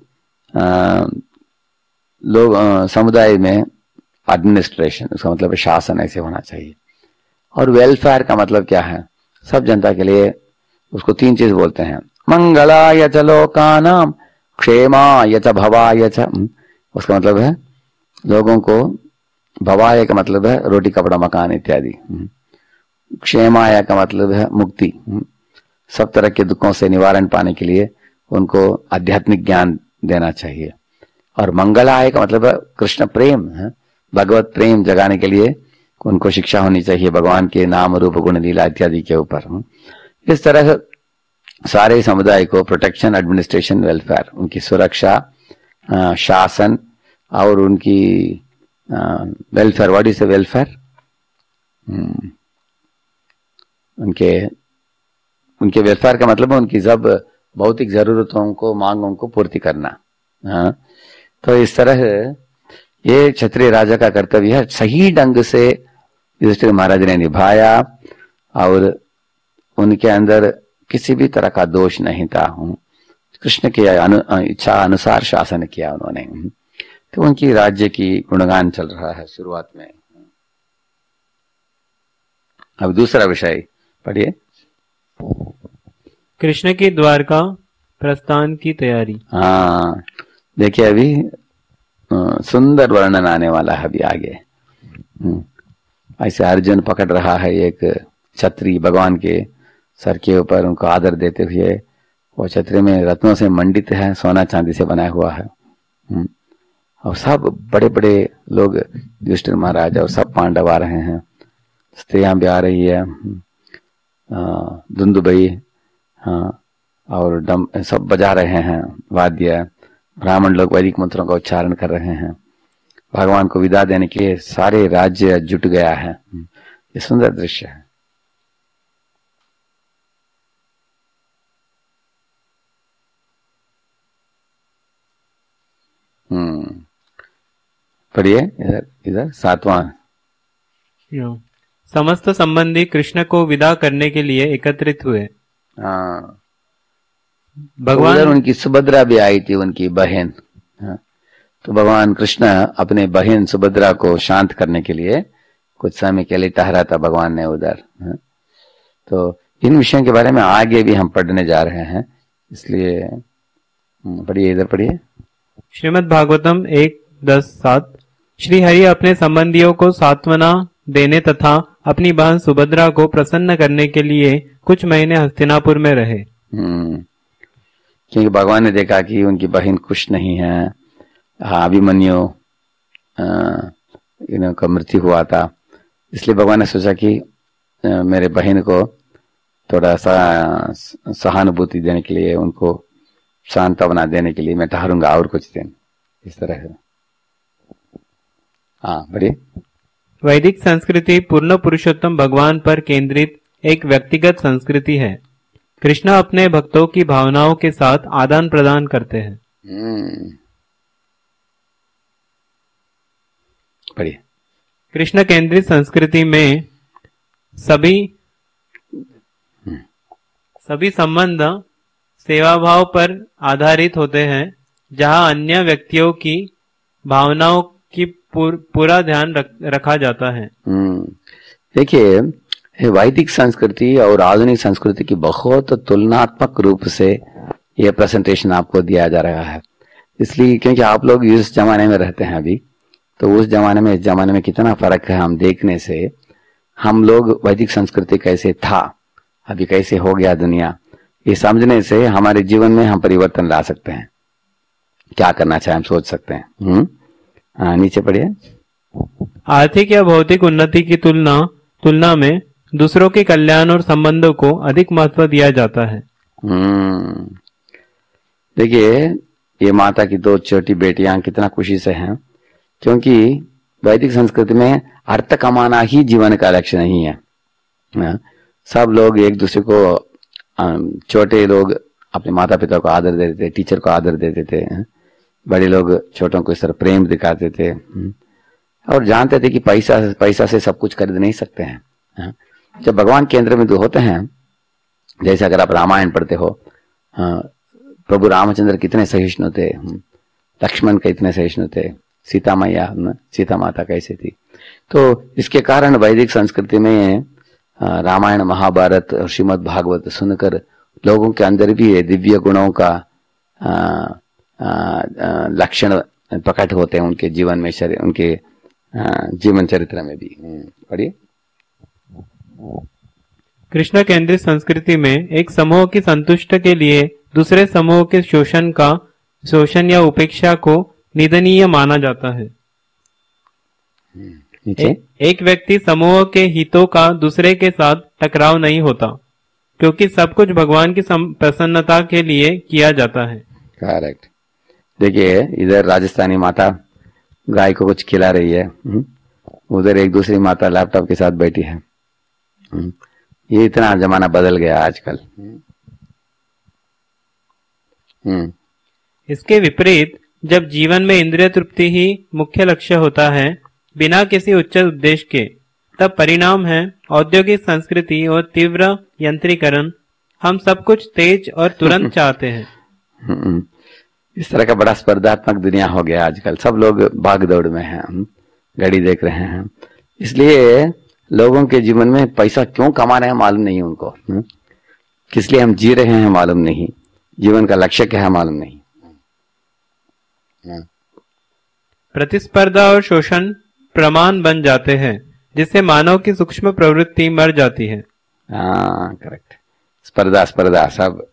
[SPEAKER 1] लोग समुदाय में एडमिनिस्ट्रेशन, उसका मतलब शासन ऐसे होना चाहिए। और वेलफेयर का मतलब क्या है? सब जनता के लिए उसको 3 चीज बोलते हैं, मंगलाय च लोकानां क्षेमाय च भवाय च। उसका मतलब है लोगों को, भवाय का मतलब है रोटी कपड़ा मकान इत्यादि, क्षेमाय का मतलब है मुक्ति, सब तरह के दुखों से निवारण पाने के लिए उनको आध्यात्मिक ज्ञान देना चाहिए। और मंगलाय का मतलब है कृष्ण प्रेम, भगवत प्रेम जगाने के लिए उनको शिक्षा होनी चाहिए भगवान के नाम रूप गुण लीला इत्यादि के ऊपर। इस तरह से सारे समुदाय को प्रोटेक्शन, एडमिनिस्ट्रेशन, वेलफेयर, उनकी सुरक्षा, शासन और उनकी welfare. What is the welfare? उनके वेलफेयर का मतलब है उनकी सब भौतिक जरूरतों को, मांगों को पूर्ति करना। तो इस तरह ये क्षत्रिय राजा का कर्तव्य है, सही ढंग से युधिष्ठिर महाराज ने निभाया और उनके अंदर किसी भी तरह का दोष नहीं था। कृष्ण की इच्छा अनुसार शासन किया उन्होंने, तो उनकी राज्य की गुणगान चल रहा है शुरुआत में। अब दूसरा विषय पढ़िए।
[SPEAKER 2] कृष्ण की द्वारका प्रस्थान की तैयारी।
[SPEAKER 1] हाँ, देखिए अभी सुंदर वर्णन आने वाला है अभी आगे। ऐसे अर्जुन पकड़ रहा है एक छतरी भगवान के सर के ऊपर, उनको आदर देते हुए। वो छतरी में रत्नों से मंडित है, सोना चांदी से बना हुआ है। और सब बड़े बड़े लोग, युधिष्ठिर महाराज और सब पांडव आ रहे हैं, स्त्रियां भी आ रही है, दुंदुभई, हाँ, और डम सब बजा रहे हैं वाद्य। ब्राह्मण लोग वैदिक मंत्रों का उच्चारण कर रहे हैं। भगवान को विदा देने के लिए सारे राज्य जुट गया है। ये सुंदर दृश्य है। पढ़िए इधर 7वां।
[SPEAKER 2] समस्त संबंधी कृष्ण को विदा करने के लिए एकत्रित हुए।
[SPEAKER 1] हाँ,
[SPEAKER 2] भगवान,
[SPEAKER 1] उधर उनकी सुभद्रा भी आई थी, उनकी बहन। तो भगवान कृष्ण अपने बहन सुभद्रा को शांत करने के लिए कुछ समय के लिए ठहरा था भगवान ने उधर। तो इन विषयों के बारे में आगे भी हम पढ़ने जा रहे हैं, इसलिए पढ़िए, इधर पढ़िए।
[SPEAKER 2] श्रीमद् भागवतम 1:10-7। श्री हरि अपने संबंधियों को सांत्वना देने तथा अपनी बहन सुभद्रा को प्रसन्न करने के लिए कुछ महीने हस्तिनापुर में रहे।
[SPEAKER 1] क्योंकि भगवान ने देखा कि उनकी बहन खुश नहीं है। अभिमन्यु का मृत्यु हुआ था, इसलिए भगवान ने सोचा कि मेरे बहन को थोड़ा सा सहानुभूति देने के लिए, उनको सांत्वना देने के लिए मैं ठहरूंगा और कुछ दिन, इस तरह है। हाँ, बढ़िए।
[SPEAKER 2] वैदिक संस्कृति पूर्ण पुरुषोत्तम भगवान पर केंद्रित एक व्यक्तिगत संस्कृति है। कृष्ण अपने भक्तों की भावनाओं के साथ आदान प्रदान करते हैं।
[SPEAKER 1] बढ़िए।
[SPEAKER 2] कृष्ण केंद्रित संस्कृति में सभी संबंध सेवा भाव पर आधारित होते हैं, जहां अन्य व्यक्तियों की भावनाओं की पूरा ध्यान रखा जाता है।
[SPEAKER 1] देखिए, वैदिक संस्कृति और आधुनिक संस्कृति की बहुत तुलनात्मक रूप से यह प्रेजेंटेशन आपको दिया जा रहा है। इसलिए क्योंकि आप लोग इस जमाने में रहते हैं अभी, तो उस जमाने में इस जमाने में कितना फर्क है हम देखने से। हम लोग वैदिक संस्कृति कैसे था, अभी कैसे हो गया दुनिया, ये समझने से हमारे जीवन में हम परिवर्तन ला सकते हैं। क्या करना चाहिए हम सोच सकते हैं। नीचे पढ़िए।
[SPEAKER 2] आर्थिक या भौतिक उन्नति की तुलना में दूसरों के कल्याण और संबंधों को अधिक महत्व दिया जाता है।
[SPEAKER 1] देखिए, ये माता की 2 छोटी बेटियां कितना खुशी से हैं, क्योंकि वैदिक संस्कृति में अर्थ कमाना ही जीवन का लक्ष्य नहीं है। सब लोग एक दूसरे को छोटे लोग अपने माता पिता को आदर देते थे, टीचर को आदर देते थे, बड़े लोग छोटों को इस तरह प्रेम दिखाते थे, और जानते थे कि पैसा से सब कुछ खरीद नहीं सकते हैं। जब भगवान केंद्र में होते हैं, जैसे अगर आप रामायण पढ़ते हो, प्रभु रामचंद्र कितने सहिष्णु थे, लक्ष्मण के इतने सहिष्णु थे, सीता मैया, सीता माता कैसे थी। तो इसके कारण वैदिक संस्कृति में रामायण, महाभारत और श्रीमद् भागवत सुनकर लोगों के अंदर भी ये दिव्य गुणों का लक्षण प्रकट होते हैं उनके जीवन में, उनके जीवन चरित्र में भी। पढ़िए।
[SPEAKER 2] कृष्ण केंद्रित संस्कृति में एक समूह की संतुष्ट के लिए दूसरे समूह के शोषण या उपेक्षा को निंदनीय माना जाता है। एक व्यक्ति समूह के हितों का दूसरे के साथ टकराव नहीं होता, क्योंकि सब कुछ भगवान की प्रसन्नता के लिए किया जाता है।
[SPEAKER 1] करेक्ट। देखिए, इधर राजस्थानी माता गाय को कुछ खिला रही है, उधर एक दूसरी माता लैपटॉप के साथ बैठी है। ये इतना जमाना बदल गया आजकल।
[SPEAKER 2] इसके विपरीत जब जीवन में इंद्रिय तृप्ति ही मुख्य लक्ष्य होता है, बिना किसी उच्च उद्देश्य के, तब परिणाम है औद्योगिक संस्कृति और तीव्र यंत्रीकरण। हम सब कुछ तेज और तुरंत चाहते हैं।
[SPEAKER 1] इस तरह का बड़ा स्पर्धात्मक दुनिया हो गया आजकल। सब लोग भाग दौड़ में हैं, घड़ी देख रहे हैं। इसलिए लोगों के जीवन में पैसा क्यों कमा रहे हैं मालूम नहीं उनको, किस लिए हम जी रहे हैं मालूम नहीं, जीवन का लक्ष्य क्या है मालूम नहीं।
[SPEAKER 2] प्रतिस्पर्धा और शोषण प्रमाण बन जाते हैं, जिससे मानव की सूक्ष्म प्रवृत्ति मर जाती है।
[SPEAKER 1] हाँ, करेक्ट। स्पर्धा सब।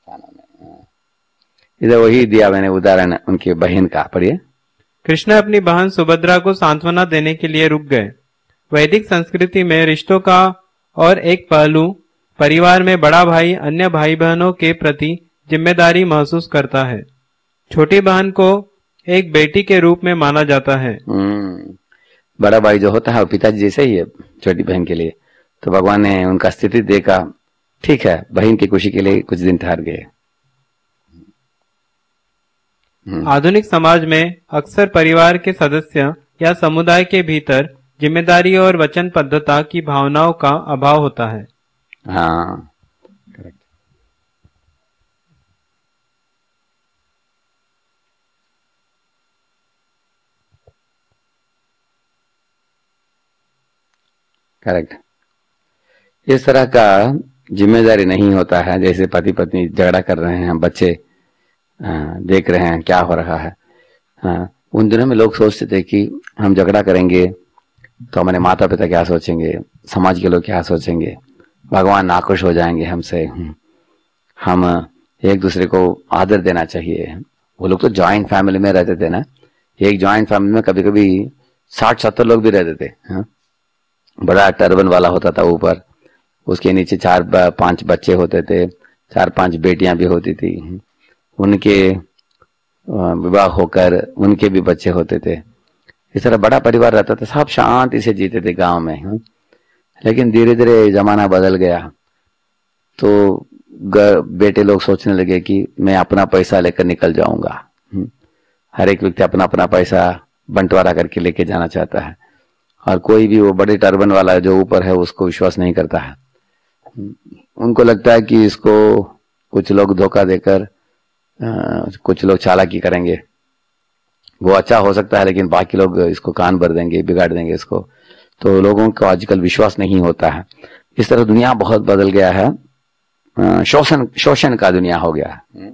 [SPEAKER 1] इधर वही दिया मैंने उदाहरण उनकी बहन का। पढ़िए।
[SPEAKER 2] कृष्ण अपनी बहन सुभद्रा को सांत्वना देने के लिए रुक गए। वैदिक संस्कृति में रिश्तों का और एक पहलू, परिवार में बड़ा भाई अन्य भाई बहनों के प्रति जिम्मेदारी महसूस करता है। छोटी बहन को एक बेटी के रूप में माना जाता है।
[SPEAKER 1] बड़ा भाई जो होता है वो पिताजी जैसे ही है छोटी बहन के लिए। तो भगवान ने उनका स्थिति देखा, ठीक है, बहन की खुशी के लिए कुछ दिन ठहर गए।
[SPEAKER 2] आधुनिक समाज में अक्सर परिवार के सदस्य या समुदाय के भीतर जिम्मेदारी और वचनबद्धता की भावनाओं का अभाव होता है।
[SPEAKER 1] हाँ, करेक्ट। करेक्ट। इस तरह का जिम्मेदारी नहीं होता है। जैसे पति पत्नी झगड़ा कर रहे हैं, बच्चे देख रहे हैं क्या हो रहा है। उन दिनों में लोग सोचते थे कि हम झगड़ा करेंगे तो हमारे माता पिता क्या सोचेंगे, समाज के लोग क्या सोचेंगे, भगवान नाखुश हो जाएंगे हमसे। हम एक दूसरे को आदर देना चाहिए। वो लोग तो जॉइंट फैमिली में रहते थे ना। एक जॉइंट फैमिली में कभी कभी 60-70 लोग भी रहते थे। बड़ा टर्बन वाला होता था ऊपर, उसके नीचे 4-5 बच्चे होते थे, 4-5 बेटियां भी होती थी। उनके विवाह होकर उनके भी बच्चे होते थे। इस तरह बड़ा परिवार रहता था, सब शांति से जीते थे गांव में। लेकिन धीरे धीरे जमाना बदल गया तो बेटे लोग सोचने लगे कि मैं अपना पैसा लेकर निकल जाऊंगा। हर एक व्यक्ति अपना अपना पैसा बंटवारा करके लेके जाना चाहता है, और कोई भी वो बड़े टर्बन वाला जो ऊपर है उसको विश्वास नहीं करता है। उनको लगता है कि इसको कुछ लोग धोखा देकर कुछ लोग चालाकी करेंगे, वो अच्छा हो सकता है, लेकिन बाकी लोग इसको कान भर देंगे, बिगाड़ देंगे इसको। तो लोगों को आजकल विश्वास नहीं होता है। इस तरह दुनिया बहुत बदल गया है। शोषण का दुनिया हो गया है।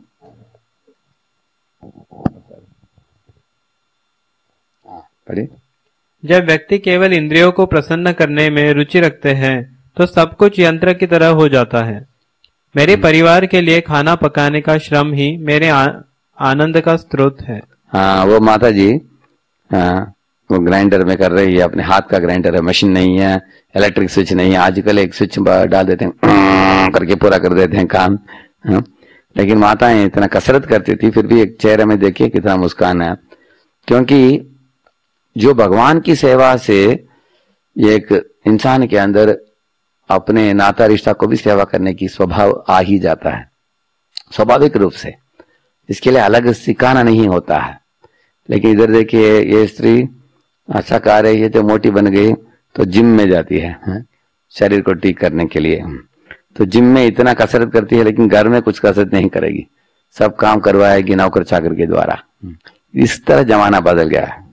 [SPEAKER 1] पढ़िए।
[SPEAKER 2] जब व्यक्ति केवल इंद्रियों को प्रसन्न करने में रुचि रखते हैं तो सब कुछ यंत्र की तरह हो जाता है। मेरे परिवार के लिए खाना पकाने का श्रम ही मेरे आनंद का स्रोत है।
[SPEAKER 1] हाँ, वो माता जी वो ग्राइंडर में कर रही है, अपने हाथ का ग्राइंडर है, मशीन नहीं है, इलेक्ट्रिक स्विच नहीं है। आजकल एक स्विच डाल देते हैं करके पूरा कर देते हैं काम। लेकिन माताएं इतना कसरत करती थी, फिर भी एक चेहरे में देखिए कितना मुस्कान है। क्योंकि जो भगवान की सेवा से एक इंसान के अंदर अपने नाता रिश्ता को भी सेवा करने की स्वभाव आ ही जाता है स्वाभाविक रूप से। इसके लिए अलग सिखाना नहीं होता है। लेकिन इधर देखिए, ये स्त्री अच्छा खा रही है तो मोटी बन गई तो जिम में जाती है शरीर को ठीक करने के लिए। तो जिम में इतना कसरत करती है लेकिन घर में कुछ कसरत नहीं करेगी, सब काम करवाएगी नौकर चाकर के द्वारा। इस तरह जमाना बदल गया है।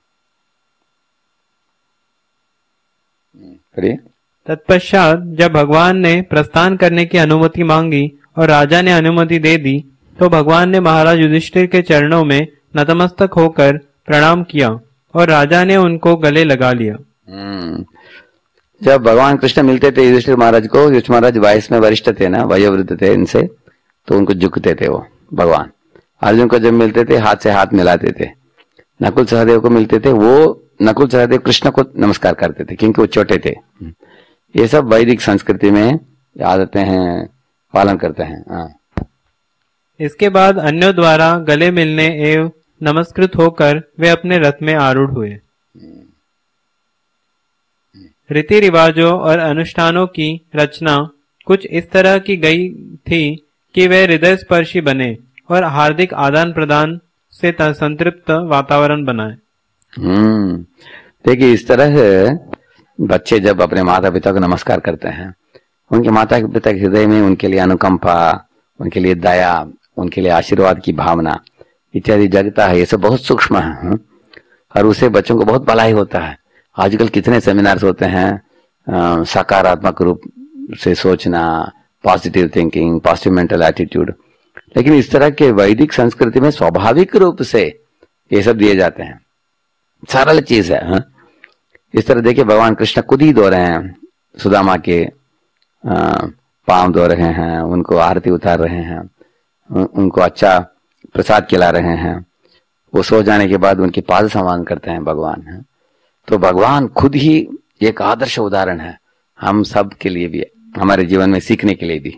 [SPEAKER 2] तत्पश्चात जब भगवान ने प्रस्थान करने की अनुमति मांगी और राजा ने अनुमति दे दी तो भगवान ने महाराज युधिष्ठिर के चरणों में नतमस्तक होकर प्रणाम किया और राजा ने उनको गले लगा लिया।
[SPEAKER 1] जब भगवान कृष्ण मिलते थे युधिष्ठिर महाराज को, युधिष्ठिर महाराज वयस में वरिष्ठ थे ना, वयोवृद्ध थे इनसे, तो उनको झुकते थे वो भगवान। अर्जुन को जब मिलते थे हाथ से हाथ मिलाते थे। नकुल सहदेव को मिलते थे, वो नकुल सहदेव कृष्ण को नमस्कार करते थे क्योंकि वो छोटे थे। ये सब वैदिक संस्कृति में आदतें हैं, पालन करते हैं।
[SPEAKER 2] इसके बाद अन्यों द्वारा गले मिलने एवं नमस्कृत होकर वे अपने रथ में आरूढ़ हुए। रीति रिवाजों और अनुष्ठानों की रचना कुछ इस तरह की गई थी कि वे हृदय स्पर्शी बने और हार्दिक आदान प्रदान से संतृप्त वातावरण बनाए।
[SPEAKER 1] देखिए, इस तरह बच्चे जब अपने माता पिता को नमस्कार करते हैं, उनके माता पिता के हृदय में उनके लिए अनुकंपा, उनके लिए दया, उनके लिए आशीर्वाद की भावना इत्यादि जगता है। ये सब बहुत सूक्ष्म है और उससे बच्चों को बहुत भलाई होता है। आजकल कितने सेमिनार्स होते हैं, सकारात्मक रूप से सोचना, positive thinking, positive mental attitude. लेकिन इस तरह के वैदिक संस्कृति में स्वाभाविक रूप से ये सब दिए जाते हैं, सरल चीज है। इस तरह देखिए, भगवान कृष्ण खुद ही धो रहे हैं, सुदामा के पांव धो रहे हैं, उनको आरती उतार रहे हैं, उनको अच्छा प्रसाद खिला रहे हैं। वो सो जाने के बाद उनके पाद सम्मान करते हैं भगवान। तो भगवान खुद ही एक आदर्श उदाहरण है हम सब के लिए भी, हमारे जीवन में सीखने के लिए भी।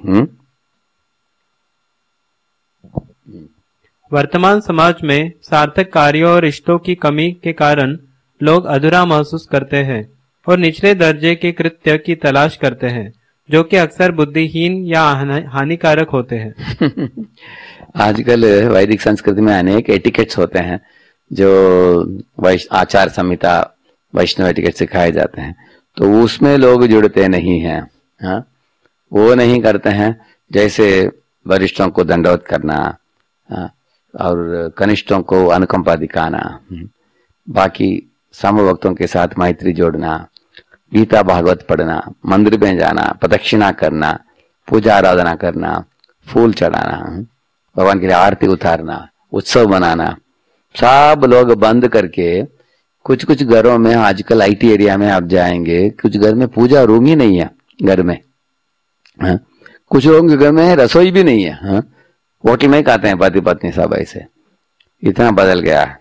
[SPEAKER 2] वर्तमान समाज में सार्थक कार्यों और रिश्तों की कमी के कारण लोग अधूरा महसूस करते हैं और निचले दर्जे के कृत्य की तलाश करते हैं जो कि अक्सर बुद्धिहीन या हानिकारक होते हैं।
[SPEAKER 1] आजकल वैदिक संस्कृति में अनेक एटिकेट्स होते हैं जो आचार संहिता, वैष्णव एटिकेट सिखाए जाते हैं, तो उसमें लोग जुड़ते नहीं हैं। वो नहीं करते हैं, जैसे वरिष्ठों को दंडवत करना और कनिष्ठों को अनुकंपा दिखाना, बाकी समभक्तों के साथ मैत्री जोड़ना, गीता भागवत पढ़ना, मंदिर में जाना, प्रदक्षिणा करना, पूजा आराधना करना, फूल चढ़ाना, भगवान के लिए आरती उतारना, उत्सव मनाना, सब लोग बंद करके कुछ कुछ घरों में, आजकल आईटी एरिया में आप जाएंगे, कुछ घर में पूजा रूम ही नहीं है घर में। कुछ लोगों के घर में रसोई भी नहीं है, होटल में खाते हैं पति पत्नी सब। ऐसे इतना बदल गया है।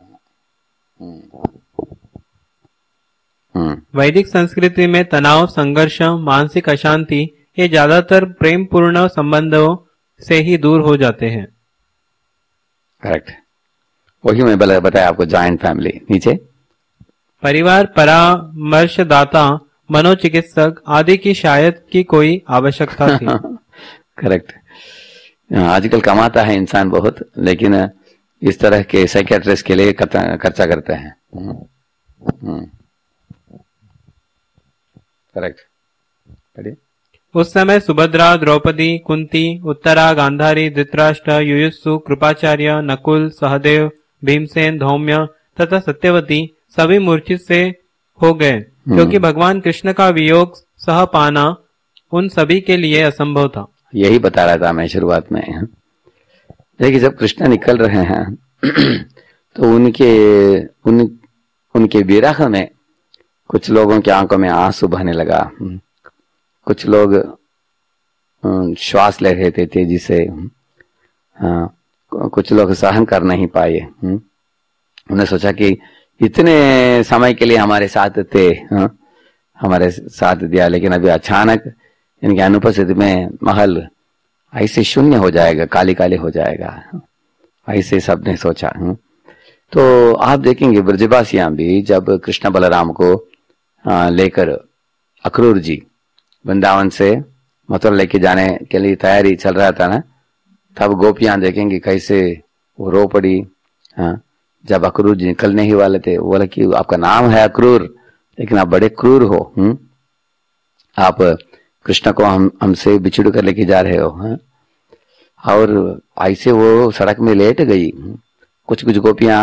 [SPEAKER 2] वैदिक संस्कृति में तनाव, संघर्ष, मानसिक अशांति ये ज्यादातर प्रेम पूर्ण संबंधों से ही दूर हो जाते हैं।
[SPEAKER 1] करेक्ट, वही मैं बताया आपको, जॉइंट फैमिली। नीचे
[SPEAKER 2] परिवार, परामर्शदाता, मनोचिकित्सक आदि की शायद की कोई आवश्यकता थी।
[SPEAKER 1] करेक्ट, आजकल कमाता है इंसान बहुत, लेकिन इस तरह के साइकियाट्रिस्ट के लिए खर्चा करते हैं। करेक्ट।
[SPEAKER 2] उस समय सुभद्रा, द्रौपदी, कुंती, उत्तरा, गांधारी, धृतराष्ट्र, युयुत्सु, कृपाचार्य, नकुल, सहदेव, भीमसेन, धौम्य तथा सत्यवती सभी मूर्छित से हो गए क्योंकि भगवान कृष्ण का वियोग सह पाना उन सभी के लिए असंभव था।
[SPEAKER 1] यही बता रहा था मैं शुरुआत में। देखिए, जब कृष्ण निकल रहे हैं तो उनके विरह में कुछ लोगों की आंखों में आंसू बहने लगा, कुछ लोग श्वास ले रहे थे तेजी से, कुछ लोग सहन कर नहीं पाए। उन्होंने सोचा कि इतने समय के लिए हमारे साथ थे, हमारे साथ दिया, लेकिन अभी अचानक इनकी अनुपस्थिति में महल ऐसे शून्य हो जाएगा, काली काली हो जाएगा, ऐसे सबने सोचा। तो आप देखेंगे ब्रजवासियां भी जब कृष्ण बलराम को लेकर अक्रूर जी वृंदावन से मथुरा लेके जाने के लिए तैयारी चल रहा था ना, तब गोपियां देखेंगे कैसे वो रो पड़ी। हाँ, जब अक्रूर जी निकलने ही वाले थे, वो बोला कि आपका नाम है अक्रूर, लेकिन आप बड़े क्रूर हो। आप कृष्ण को हमसे बिछड़ कर लेके जा रहे हो। और ऐसे वो सड़क में लेट गई। कुछ कुछ गोपियां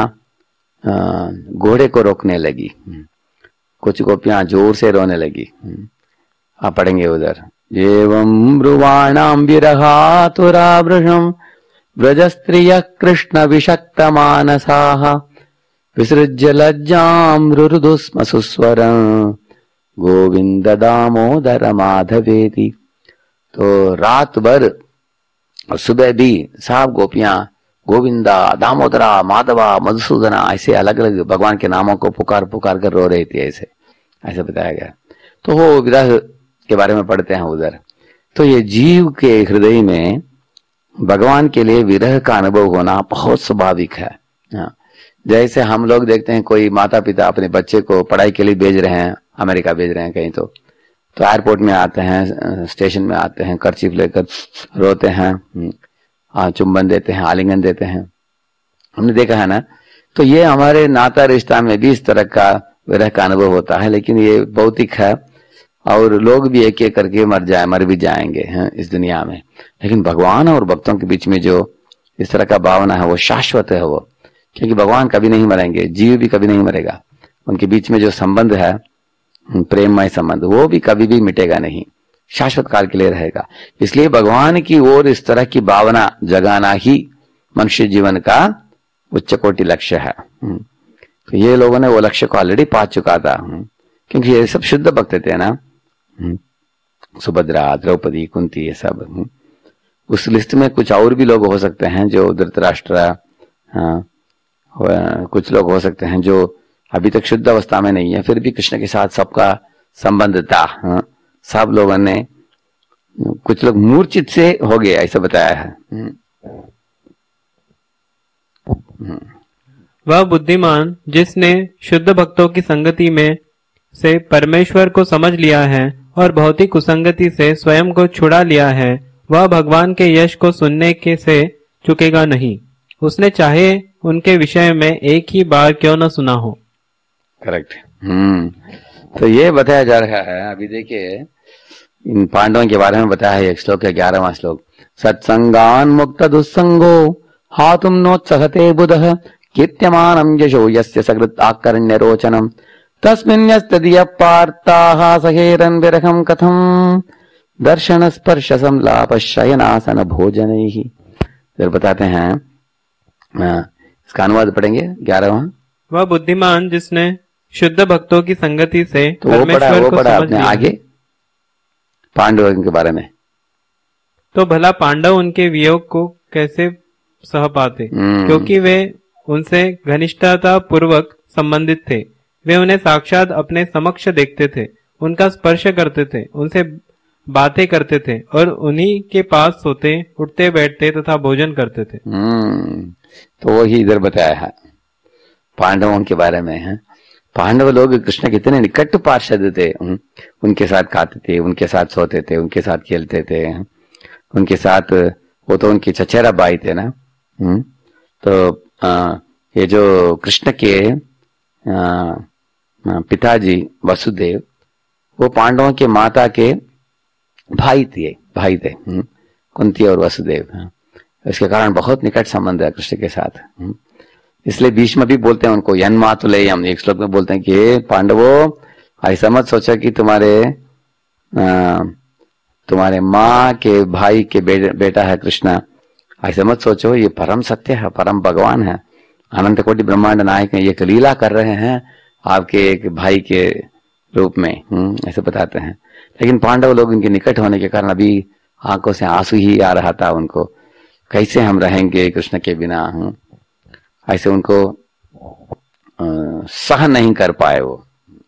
[SPEAKER 1] घोड़े को रोकने लगी, कुछ गोपियां जोर से रोने लगी। आप पढ़ेंगे उधर, एवं ब्रुवाणाम विरहातुरावृषम व्रजस्त्रिय कृष्ण विषक्त मानसाः विसृज्य लज्जाम रुरुदुस्म सुस्वरं गोविंद दामोदर माधवेति। तो रात भर और सुबह भी सब गोपियां गोविंदा, दामोदरा, माधवा, मधुसूदना ऐसे अलग अलग भगवान के नामों को पुकार पुकार कर रो रही थी। ऐसे बताया गया। तो वो विरह के बारे में पढ़ते हैं उधर। तो ये जीव के हृदय में भगवान के लिए विरह का अनुभव होना बहुत स्वाभाविक है। जैसे हम लोग देखते हैं कोई माता पिता अपने बच्चे को पढ़ाई के लिए भेज रहे हैं, अमेरिका भेज रहे हैं कहीं, तो एयरपोर्ट में आते हैं, स्टेशन में आते हैं, कर्चीफ लेकर रोते हैं, चुंबन देते हैं, आलिंगन देते हैं, हमने देखा है ना। तो ये हमारे नाता रिश्ता में भी इस तरह का विरह का अनुभव होता है, लेकिन ये भौतिक है और लोग भी एक एक करके मर भी जाएंगे हैं इस दुनिया में। लेकिन भगवान और भक्तों के बीच में जो इस तरह का भावना है वो शाश्वत है वो, क्योंकि भगवान कभी नहीं मरेंगे, जीव भी कभी नहीं मरेगा। उनके बीच में जो संबंध है, प्रेममय संबंध, वो भी कभी भी मिटेगा नहीं, शाश्वत काल के लिए रहेगा। इसलिए भगवान की ओर इस तरह की भावना जगाना ही मनुष्य जीवन का उच्च कोटि लक्ष्य है। तो ये लोगों ने वो लक्ष्य को ऑलरेडी पा चुका था, क्योंकि ये सब शुद्ध भक्त थे ना, सुभद्रा, द्रौपदी, कुंती, ये सब। उस लिस्ट में कुछ और भी लोग हो सकते हैं जो धृतराष्ट्र, कुछ लोग हो सकते हैं जो अभी तक शुद्ध अवस्था में नहीं है, फिर भी कृष्ण के साथ सबका संबंध था। सब लोगों ने, कुछ लोग मूर्छित से हो गए, ऐसा बताया है।
[SPEAKER 2] वह बुद्धिमान जिसने शुद्ध भक्तों की संगति में से परमेश्वर को समझ लिया है और भौतिक कुसंगति से स्वयं को छुड़ा लिया है, वह भगवान के यश को सुनने के से चुकेगा नहीं, उसने चाहे उनके विषय में एक ही बार क्यों न सुना हो।
[SPEAKER 1] करेक्ट। तो ये बताया जा रहा है, अभी देखिए इन पांडवों के बारे में बताया है। एक श्लोक है, 11वां श्लोक, सत्संगान मुक्त दुस्संगो हातुम नोत्सहते बुधः कीर्त्यमानं यशो यस्य सकृत आकर्ण्य रोचनम तस्मिन्यस्तदीय पार्ताः सहेरन् विरहं कथम दर्शन स्पर्श संलाप शयनासन भोजनैः। फिर बताते हैं, इसका अनुवाद पढ़ेंगे 11वां।
[SPEAKER 2] वह बुद्धिमान जिसने शुद्ध भक्तों की संगति से
[SPEAKER 1] तो वो पढ़ा आपने आगे पांडवों के बारे में।
[SPEAKER 2] तो भला पांडव उनके वियोग को कैसे सह पाते, क्योंकि वे उनसे घनिष्ठता पूर्वक संबंधित थे। वे उन्हें साक्षात अपने समक्ष देखते थे, उनका स्पर्श करते थे, उनसे बातें करते थे और उन्हीं के पास सोते, उठते, बैठते तथा भोजन करते थे।
[SPEAKER 1] तो वही इधर बताया है पांडवों के बारे में है। पांडव लोग कृष्ण के इतने निकट पार्षद थे, उनके साथ खाते थे, उनके साथ सोते थे, उनके साथ खेलते थे, उनके साथ, वो तो उनके चचेरा भाई थे ना। तो ये जो कृष्ण के पिताजी वसुदेव, वो पांडवों के माता के भाई थे कुंती और वसुदेव। इसके कारण बहुत निकट संबंध है कृष्ण के साथ। इसलिए भीष्म भी बोलते हैं उनको यन्मातुलेयम, एक श्लोक में बोलते हैं कि पांडवों ऐसा मत सोचा कि तुम्हारे माँ के भाई के बेटा है कृष्ण, ऐसा मत सोचो, ये परम सत्य है, परम भगवान है, अनंत कोटि ब्रह्मांड नायक है, ये लीला कर रहे हैं आपके एक भाई के रूप में, ऐसे बताते हैं। लेकिन पांडव लोग इनके निकट होने के कारण अभी आंखों से आंसू ही आ रहा था उनको, कैसे हम रहेंगे कृष्ण के बिना, ऐसे उनको सह नहीं कर पाए वो।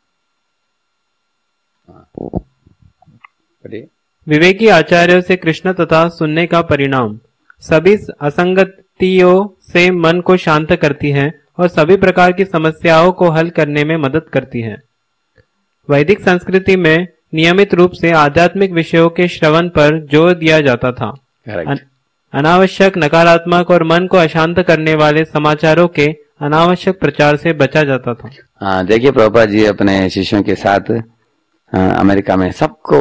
[SPEAKER 2] विवेकी आचार्यों से कृष्ण तथा सुनने का परिणाम सभी असंगतियों से मन को शांत करती है और सभी प्रकार की समस्याओं को हल करने में मदद करती है। वैदिक संस्कृति में नियमित रूप से आध्यात्मिक विषयों के श्रवण पर जोर दिया जाता था। अनावश्यक, नकारात्मक और मन को अशांत करने वाले समाचारों के अनावश्यक प्रचार से बचा जाता था।
[SPEAKER 1] हाँ, देखिए प्रभुपाद जी अपने शिष्यों के साथ अमेरिका में सबको